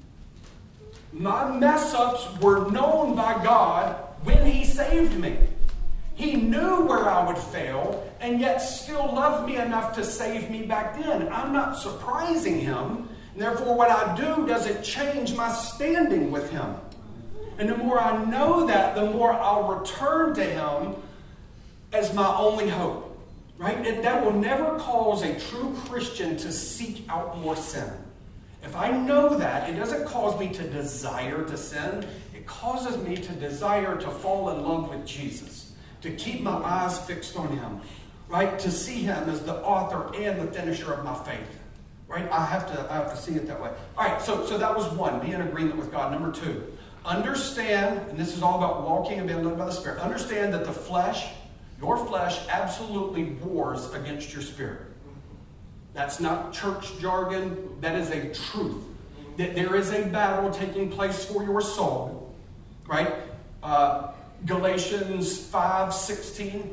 My mess-ups were known by God when He saved me. He knew where I would fail, and yet still loved me enough to save me back then. I'm not surprising Him, and therefore what I do doesn't change my standing with Him. And the more I know that, the more I'll return to Him as my only hope. Right? And that will never cause a true Christian to seek out more sin. If I know that, it doesn't cause me to desire to sin. It causes me to desire to fall in love with Jesus. To keep my eyes fixed on Him. Right? To see Him as the author and the finisher of my faith. Right? I have to see it that way. All right, so that was one. Be in agreement with God. Number two. Understand, and this is all about walking and being led by the Spirit. Understand that the flesh, your flesh, absolutely wars against your spirit. That's not church jargon. That is a truth. That there is a battle taking place for your soul. Right? Galatians 5:16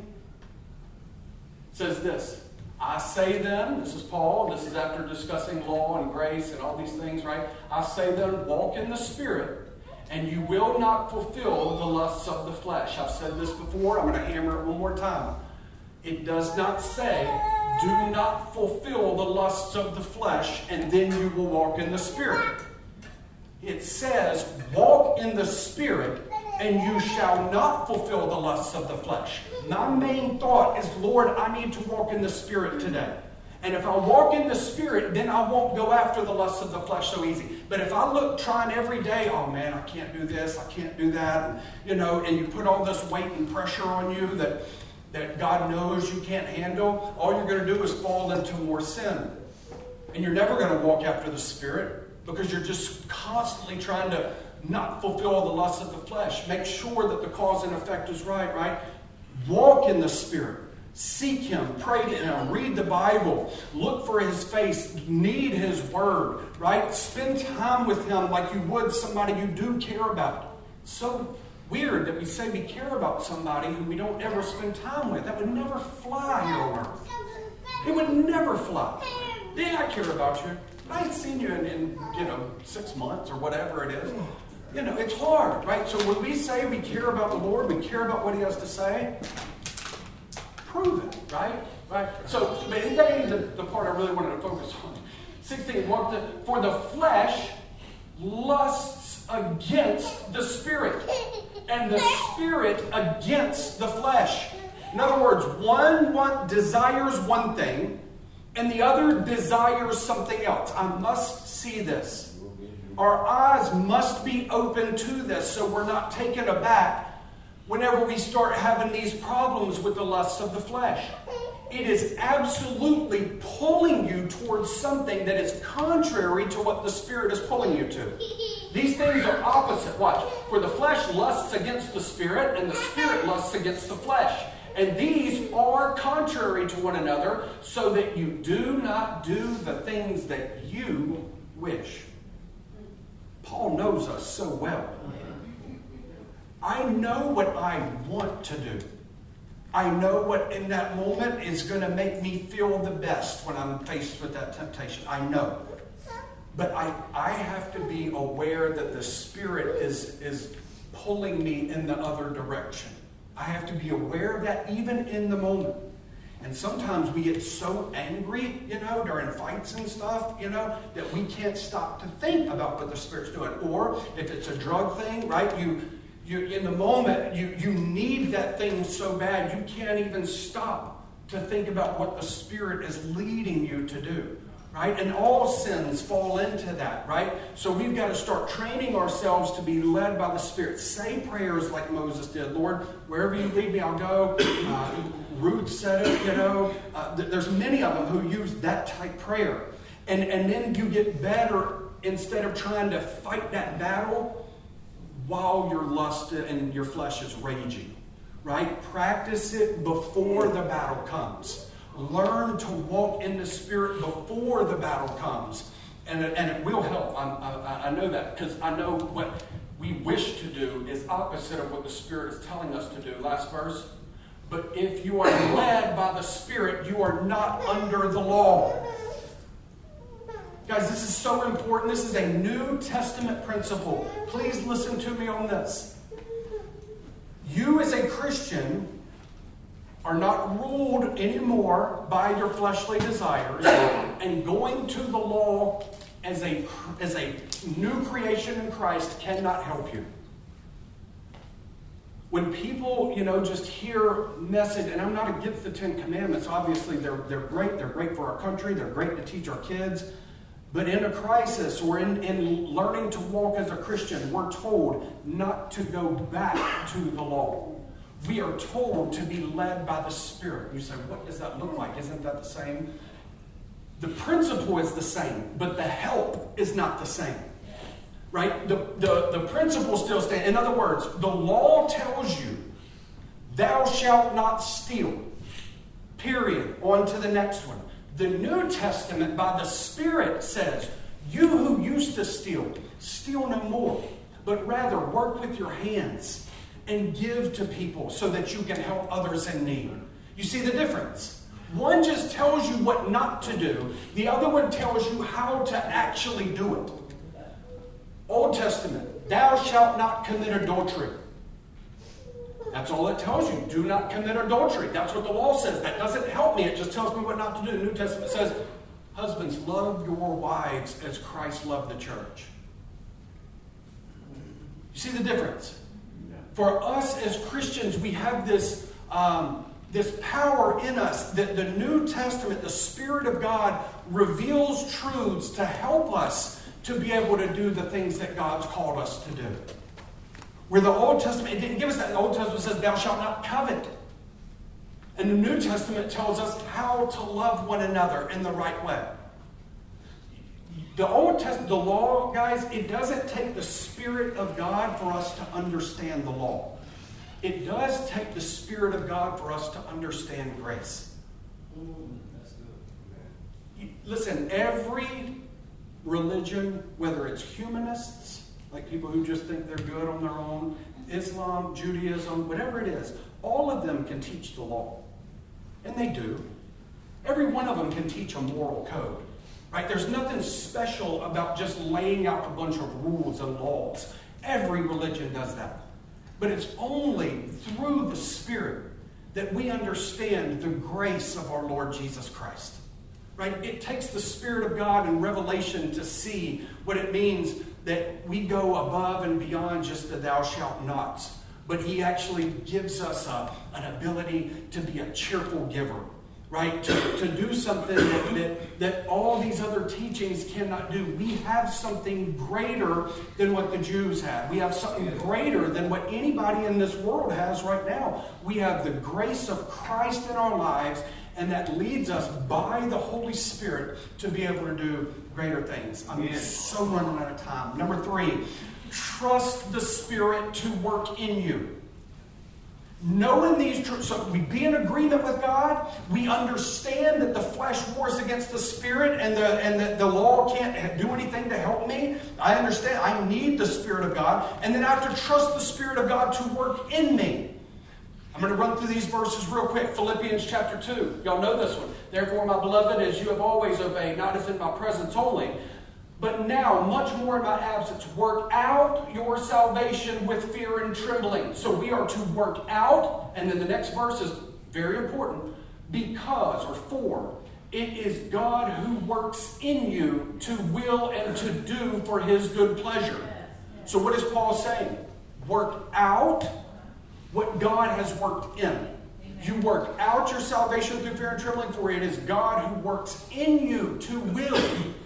says this. I say then, this is Paul, this is after discussing law and grace and all these things, right? I say then, walk in the Spirit, and you will not fulfill the lusts of the flesh. I've said this before. I'm going to hammer it one more time. It does not say, do not fulfill the lusts of the flesh, and then you will walk in the Spirit. It says, walk in the Spirit, and you shall not fulfill the lusts of the flesh. My main thought is, Lord, I need to walk in the Spirit today. And if I walk in the Spirit, then I won't go after the lusts of the flesh so easy. But if I look trying every day, oh man, I can't do this, I can't do that, and you put all this weight and pressure on you that God knows you can't handle, all you're going to do is fall into more sin. And you're never going to walk after the Spirit because you're just constantly trying to not fulfill the lusts of the flesh. Make sure that the cause and effect is right? Walk in the Spirit. Seek Him, pray to Him, read the Bible, look for His face, need His Word, right? Spend time with Him like you would somebody you do care about. It's so weird that we say we care about somebody who we don't ever spend time with. That would never fly here on earth. It would never fly. Yeah, I care about you. I ain't seen you in 6 months or whatever it is. It's hard, right? So when we say we care about the Lord, we care about what He has to say, prove it, right? So, but that ain't the part I really wanted to focus on. 16, for the flesh lusts against the Spirit, and the Spirit against the flesh. In other words, one desires one thing, and the other desires something else. I must see this. Our eyes must be open to this so we're not taken aback whenever we start having these problems with the lusts of the flesh. It is absolutely pulling you towards something that is contrary to what the Spirit is pulling you to. These things are opposite. Watch. For the flesh lusts against the Spirit, and the Spirit lusts against the flesh. And these are contrary to one another, so that you do not do the things that you wish. Paul knows us so well. I know what I want to do. I know what in that moment is going to make me feel the best when I'm faced with that temptation. I know. But I have to be aware that the Spirit is pulling me in the other direction. I have to be aware of that even in the moment. And sometimes we get so angry, during fights and stuff, that we can't stop to think about what the Spirit's doing. Or if it's a drug thing, right? You in the moment, you need that thing so bad, you can't even stop to think about what the Spirit is leading you to do. Right? And all sins fall into that, right? So we've got to start training ourselves to be led by the Spirit. Say prayers like Moses did. Lord, wherever you lead me, I'll go. Ruth said it, there's many of them who use that type prayer. And then you get better instead of trying to fight that battle while your lust and your flesh is raging, right? Practice it before the battle comes. Learn to walk in the Spirit before the battle comes. And it will help. I know that, because I know what we wish to do is opposite of what the Spirit is telling us to do. Last verse. But if you are led by the Spirit, you are not under the law. Guys, this is so important. This is a New Testament principle. Please listen to me on this. You as a Christian are not ruled anymore by your fleshly desires, and going to the law as a new creation in Christ cannot help you. When people, just hear message, and I'm not against the Ten Commandments, obviously they're great. They're great for our country. They're great to teach our kids. But in a crisis or in learning to walk as a Christian, we're told not to go back to the law. We are told to be led by the Spirit. You say, what does that look like? Isn't that the same? The principle is the same, but the help is not the same. Right? The principle still stands. In other words, the law tells you, thou shalt not steal. Period. On to the next one. The New Testament, by the Spirit, says, you who used to steal no more, but rather work with your hands and give to people so that you can help others in need. You see the difference? One just tells you what not to do. The other one tells you how to actually do it. Old Testament, thou shalt not commit adultery. That's all it tells you. Do not commit adultery. That's what the law says. That doesn't help me. It just tells me what not to do. The New Testament says, husbands, love your wives as Christ loved the church. You see the difference? For us as Christians, we have this power in us that the New Testament, the Spirit of God, reveals truths to help us to be able to do the things that God's called us to do. Where the Old Testament, it didn't give us that. The Old Testament says, thou shalt not covet. And the New Testament tells us how to love one another in the right way. The Old Testament, the law, guys, it doesn't take the Spirit of God for us to understand the law. It does take the Spirit of God for us to understand grace. That's good. Listen, every religion, whether it's humanists, like people who just think they're good on their own, Islam, Judaism, whatever it is, all of them can teach the law. And they do. Every one of them can teach a moral code. Right? There's nothing special about just laying out a bunch of rules and laws. Every religion does that. But it's only through the Spirit that we understand the grace of our Lord Jesus Christ. Right? It takes the Spirit of God in Revelation to see what it means that we go above and beyond just the thou shalt nots. But He actually gives us an ability to be a cheerful giver. Right? To do something that all these other teachings cannot do. We have something greater than what the Jews had. We have something greater than what anybody in this world has right now. We have the grace of Christ in our lives, and that leads us by the Holy Spirit to be able to do greater things. I'm so running out of time. Number 3, trust the Spirit to work in you. Knowing these truths, so we be in agreement with God. We understand that the flesh wars against the Spirit, and the law can't do anything to help me. I understand. I need the Spirit of God, and then I have to trust the Spirit of God to work in me. I'm going to run through these verses real quick. Philippians chapter 2. Y'all know this one. Therefore, my beloved, as you have always obeyed, not as in my presence only, but now, much more in my absence, work out your salvation with fear and trembling. So we are to work out And then the next verse is very important. Because, or for, it is God who works in you to will and to do for his good pleasure. So what is Paul saying? Work out what God has worked in. You work out your salvation through fear and trembling, for it is God who works in you to will.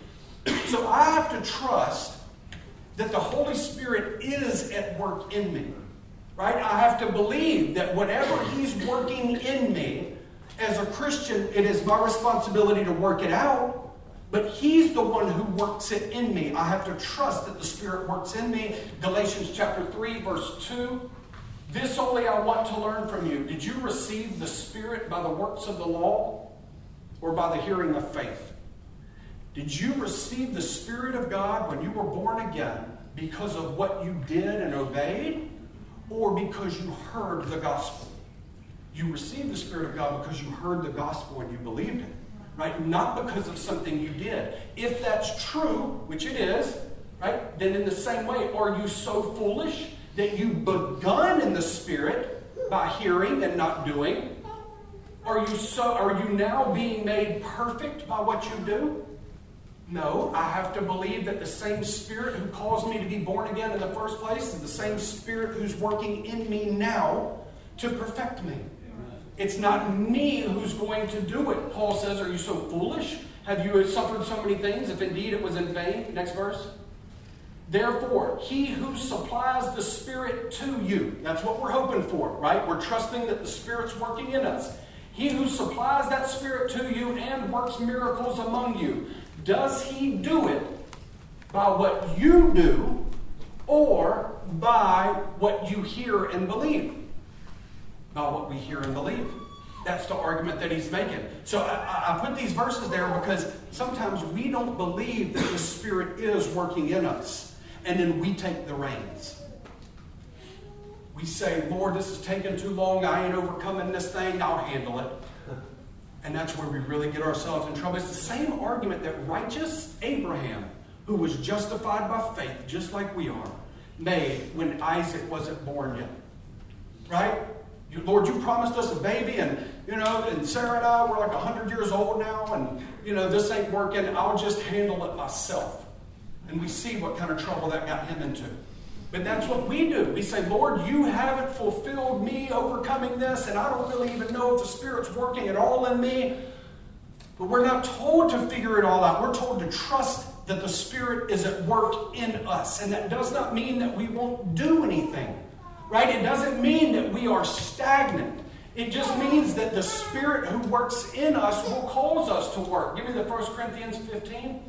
So I have to trust that the Holy Spirit is at work in me. Right? I have to believe that whatever he's working in me, as a Christian, it is my responsibility to work it out, but he's the one who works it in me. I have to trust that the Spirit works in me. Galatians chapter 3, verse 2. This only I want to learn from you. Did you receive the Spirit by the works of the law or by the hearing of faith? Did you receive the Spirit of God when you were born again because of what you did and obeyed, or because you heard the gospel? You received the Spirit of God because you heard the gospel and you believed it, right? Not because of something you did. If that's true, which it is, right? Then in the same way, are you so foolish that you begun in the Spirit by hearing and not doing? Are you now being made perfect by what you do? No, I have to believe that the same Spirit who caused me to be born again in the first place is the same Spirit who's working in me now to perfect me. It's not me who's going to do it. Paul says, are you so foolish? Have you suffered so many things, if indeed it was in vain? Next verse. Therefore, he who supplies the Spirit to you. That's what we're hoping for, right? We're trusting that the Spirit's working in us. He who supplies that Spirit to you and works miracles among you. Does he do it by what you do or by what you hear and believe? By what we hear and believe. That's the argument that he's making. So I put these verses there because sometimes we don't believe that the Spirit is working in us. And then we take the reins. We say, Lord, this is taking too long. I ain't overcoming this thing. I'll handle it. And that's where we really get ourselves in trouble. It's the same argument that righteous Abraham, who was justified by faith, just like we are, made when Isaac wasn't born yet. Right? Lord, you promised us a baby, and Sarah and I, we're like 100 years old now, and this ain't working. I'll just handle it myself. And we see what kind of trouble that got him into. But that's what we do. We say, Lord, you haven't fulfilled me overcoming this, and I don't really even know if the Spirit's working at all in me. But we're not told to figure it all out. We're told to trust that the Spirit is at work in us. And that does not mean that we won't do anything. Right? It doesn't mean that we are stagnant. It just means that the Spirit who works in us will cause us to work. Give me the 1 Corinthians 15.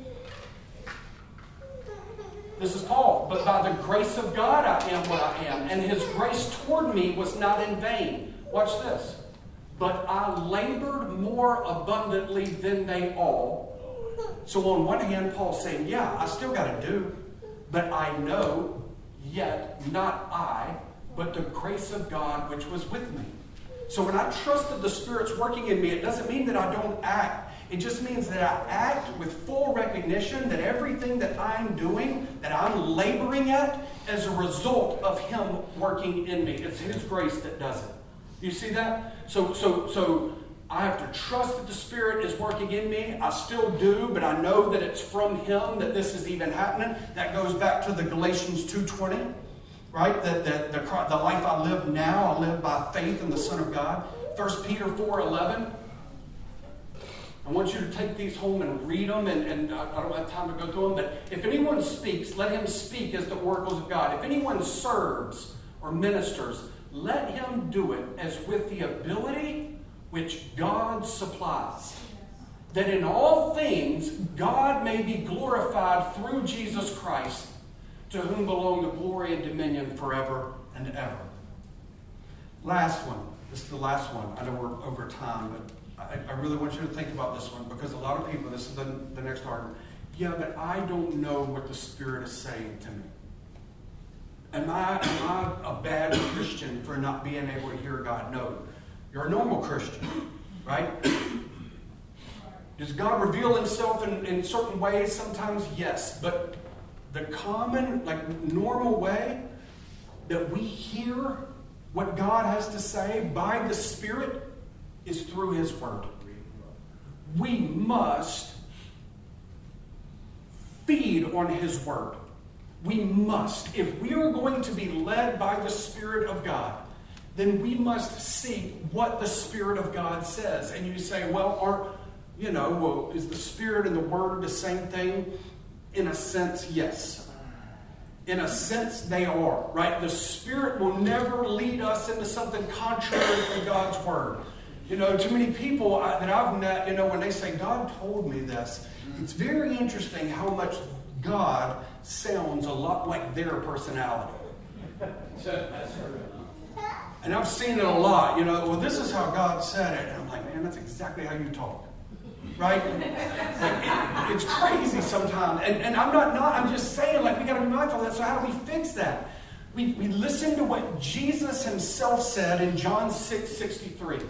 This is Paul. But by the grace of God I am what I am, and his grace toward me was not in vain. Watch this. But I labored more abundantly than they all. So on one hand, Paul's saying, yeah, I still got to do. But I know, yet not I, but the grace of God which was with me. So when I trust that the Spirit's working in me, it doesn't mean that I don't act. It just means that I act with full recognition that everything that I'm doing, that I'm laboring at, as a result of him working in me. It's his grace that does it. You see that? So I have to trust that the Spirit is working in me. I still do, but I know that it's from him that this is even happening. That goes back to the Galatians 2:20. Right? That the life I live now, I live by faith in the Son of God. 1 Peter 4:11. I want you to take these home and read them, and I don't have time to go through them, but if anyone speaks, let him speak as the oracles of God. If anyone serves or ministers, let him do it as with the ability which God supplies, that in all things God may be glorified through Jesus Christ, to whom belong the glory and dominion forever and ever. Last one. This is the last one. I know we're over time, but I really want you to think about this one, because a lot of people, this is the next argument. Yeah, but I don't know what the Spirit is saying to me. Am I a bad Christian for not being able to hear God? No. You're a normal Christian, right? Does God reveal himself in certain ways? Sometimes, yes. But the common, normal way that we hear what God has to say by the Spirit is through His Word. We must feed on His Word. We must. If we are going to be led by the Spirit of God, then we must seek what the Spirit of God says. And you say, well, is the Spirit and the Word the same thing? In a sense, yes. In a sense, they are, right? The Spirit will never lead us into something contrary to God's Word. Too many people that I've met, when they say, God told me this, it's very interesting how much God sounds a lot like their personality. And I've seen it a lot, well, this is how God said it. And I'm like, man, that's exactly how you talk. Right? It's crazy sometimes. And I'm just saying, we got to be mindful of that. So how do we fix that? We listen to what Jesus Himself said in John 6:63.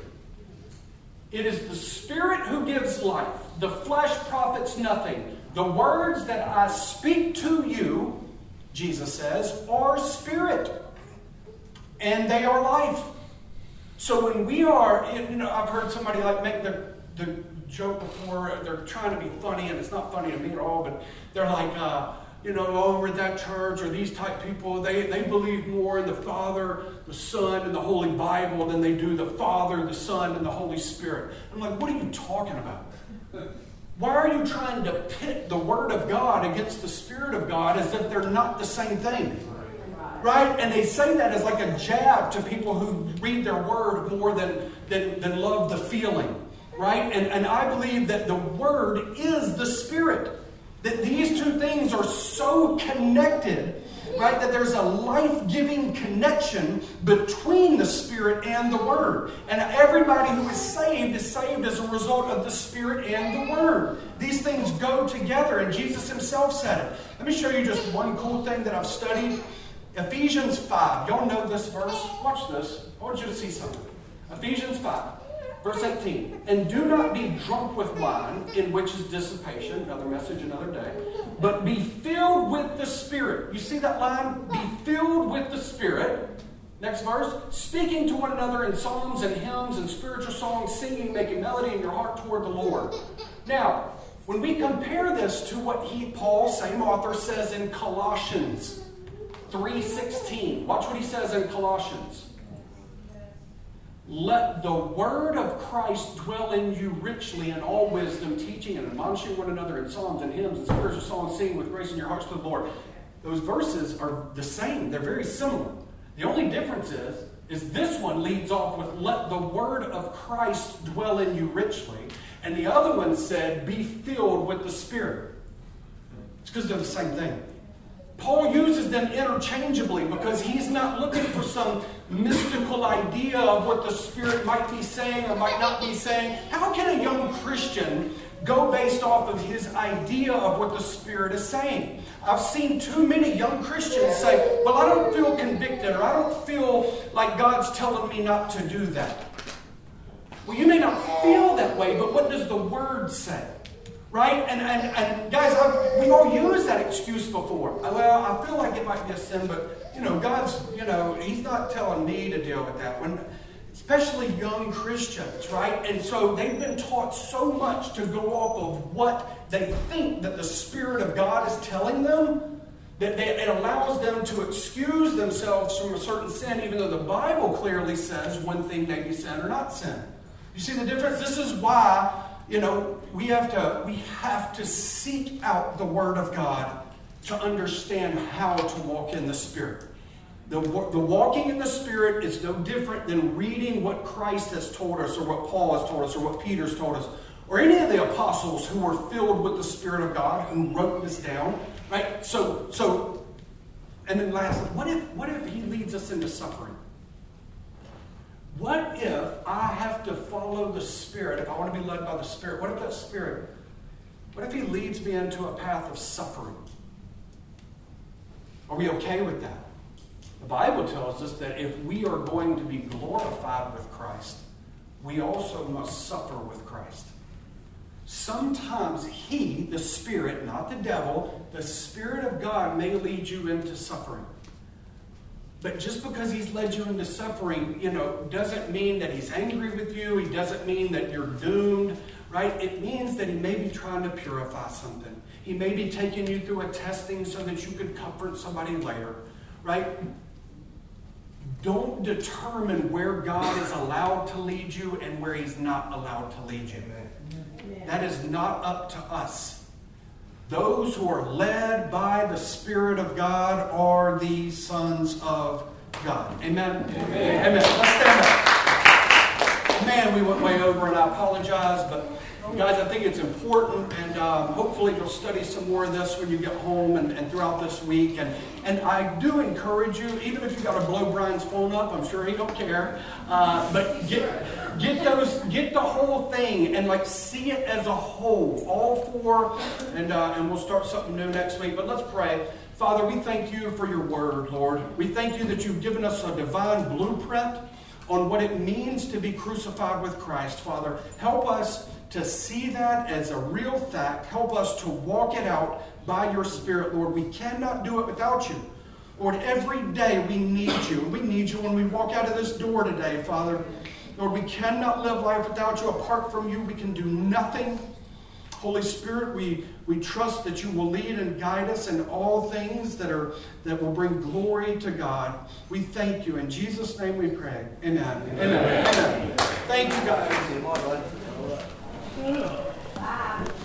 It is the Spirit who gives life. The flesh profits nothing. The words that I speak to you, Jesus says, are spirit. And they are life. So when we are, I've heard somebody make the joke before, they're trying to be funny, and it's not funny to me at all, but they're like, over at that church or these type people, they believe more in the Father, the Son, and the Holy Bible than they do the Father, the Son, and the Holy Spirit. I'm like, what are you talking about? Why are you trying to pit the Word of God against the Spirit of God as if they're not the same thing? Right? And they say that as like a jab to people who read their Word more than love the feeling. Right? And I believe that the Word is the Spirit. That these two things are so connected, right? That there's a life-giving connection between the Spirit and the Word. And everybody who is saved as a result of the Spirit and the Word. These things go together, and Jesus Himself said it. Let me show you just one cool thing that I've studied. Ephesians 5. Y'all know this verse? Watch this. I want you to see something. Ephesians 5. Verse 18, and do not be drunk with wine, in which is dissipation, another message another day, but be filled with the Spirit. You see that line? Be filled with the Spirit. Next verse, speaking to one another in psalms and hymns and spiritual songs, singing, making melody in your heart toward the Lord. Now, when we compare this to what Paul, same author, says in Colossians 3:16, watch what he says in Colossians. Let the word of Christ dwell in you richly in all wisdom, teaching and admonishing one another in psalms and hymns and spiritual songs, singing with grace in your hearts to the Lord. Those verses are the same. They're very similar. The only difference is this one leads off with let the word of Christ dwell in you richly. And the other one said, be filled with the Spirit. It's because they're the same thing. Paul uses them interchangeably because he's not looking for some mystical idea of what the Spirit might be saying or might not be saying. How can a young Christian go based off of his idea of what the Spirit is saying? I've seen too many young Christians say, well, I don't feel convicted, or I don't feel like God's telling me not to do that. Well, you may not feel that way, but what does the Word say? Right? And guys, we've all used that excuse before. Well, I feel like it might be a sin, but, God's, He's not telling me to deal with that one. Especially young Christians, right? And so they've been taught so much to go off of what they think that the Spirit of God is telling them, that it allows them to excuse themselves from a certain sin, even though the Bible clearly says one thing may be sin or not sin. You see the difference? This is why we have to seek out the Word of God to understand how to walk in the Spirit. The walking in the Spirit is no different than reading what Christ has told us, or what Paul has told us, or what Peter's told us, or any of the apostles who were filled with the Spirit of God, who wrote this down. Right? So, and then lastly, what if He leads us into suffering? What if I have to follow the Spirit, if I want to be led by the Spirit? What if He leads me into a path of suffering? Are we okay with that? The Bible tells us that if we are going to be glorified with Christ, we also must suffer with Christ. Sometimes He, the Spirit, not the devil, the Spirit of God may lead you into suffering. But just because he's led you into suffering, doesn't mean that he's angry with you. He doesn't mean that you're doomed, right? It means that he may be trying to purify something. He may be taking you through a testing so that you could comfort somebody later, right? Don't determine where God is allowed to lead you and where he's not allowed to lead you. That is not up to us. Those who are led by the Spirit of God are the sons of God. Amen? Amen. Amen. Let's stand up. Man, we went way over, and I apologize, but guys, I think it's important, and hopefully you'll study some more of this when you get home and throughout this week. And I do encourage you, even if you got to blow Brian's phone up, I'm sure he don't care, but get the whole thing and see it as a whole, all four, and we'll start something new next week. But let's pray. Father, we thank you for your word, Lord. We thank you that you've given us a divine blueprint on what it means to be crucified with Christ. Father, help us to see that as a real fact. Help us to walk it out by your Spirit, Lord. We cannot do it without you. Lord, every day we need you. We need you when we walk out of this door today, Father. Lord, we cannot live life without you. Apart from you, we can do nothing. Holy Spirit, we trust that you will lead and guide us in all things that will bring glory to God. We thank you. In Jesus' name we pray. Amen. Amen. Amen. Thank you, guys.